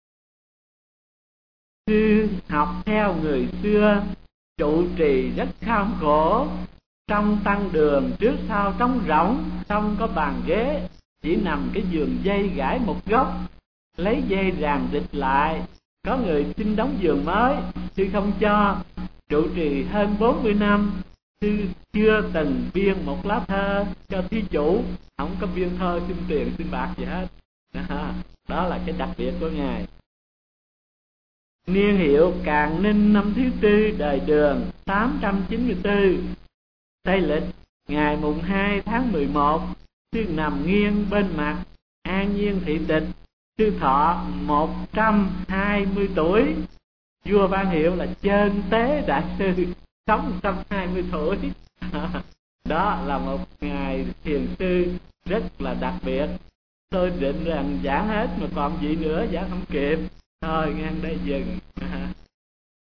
Sư học theo người xưa, trụ trì rất kham khổ. Trong tăng đường trước sau trống rỗng, không có bàn ghế, chỉ nằm cái giường dây gãi một góc, lấy dây ràng địch lại. Có người xin đóng giường mới, sư không cho. Trụ trì hơn bốn mươi năm, sư chưa từng biên một lá thơ cho thí chủ, không có biên thơ xin tiền xin bạc gì hết. Đó là cái đặc biệt của ngài. Niên hiệu Càn Ninh năm thứ tư đời Đường tám trăm chín mươi tư. Tây lịch ngày mùng hai tháng mười một, sư nằm nghiêng bên mặt an nhiên thị tịch. Sư thọ một trăm hai mươi tuổi. Vua ban hiệu là Chân Tế Đại Sư, sống một trăm hai mươi tuổi. Đó là một ngày thiền sư rất là đặc biệt. Tôi định rằng giảng hết mà còn gì nữa giảng không kịp, thôi ngang đây dừng.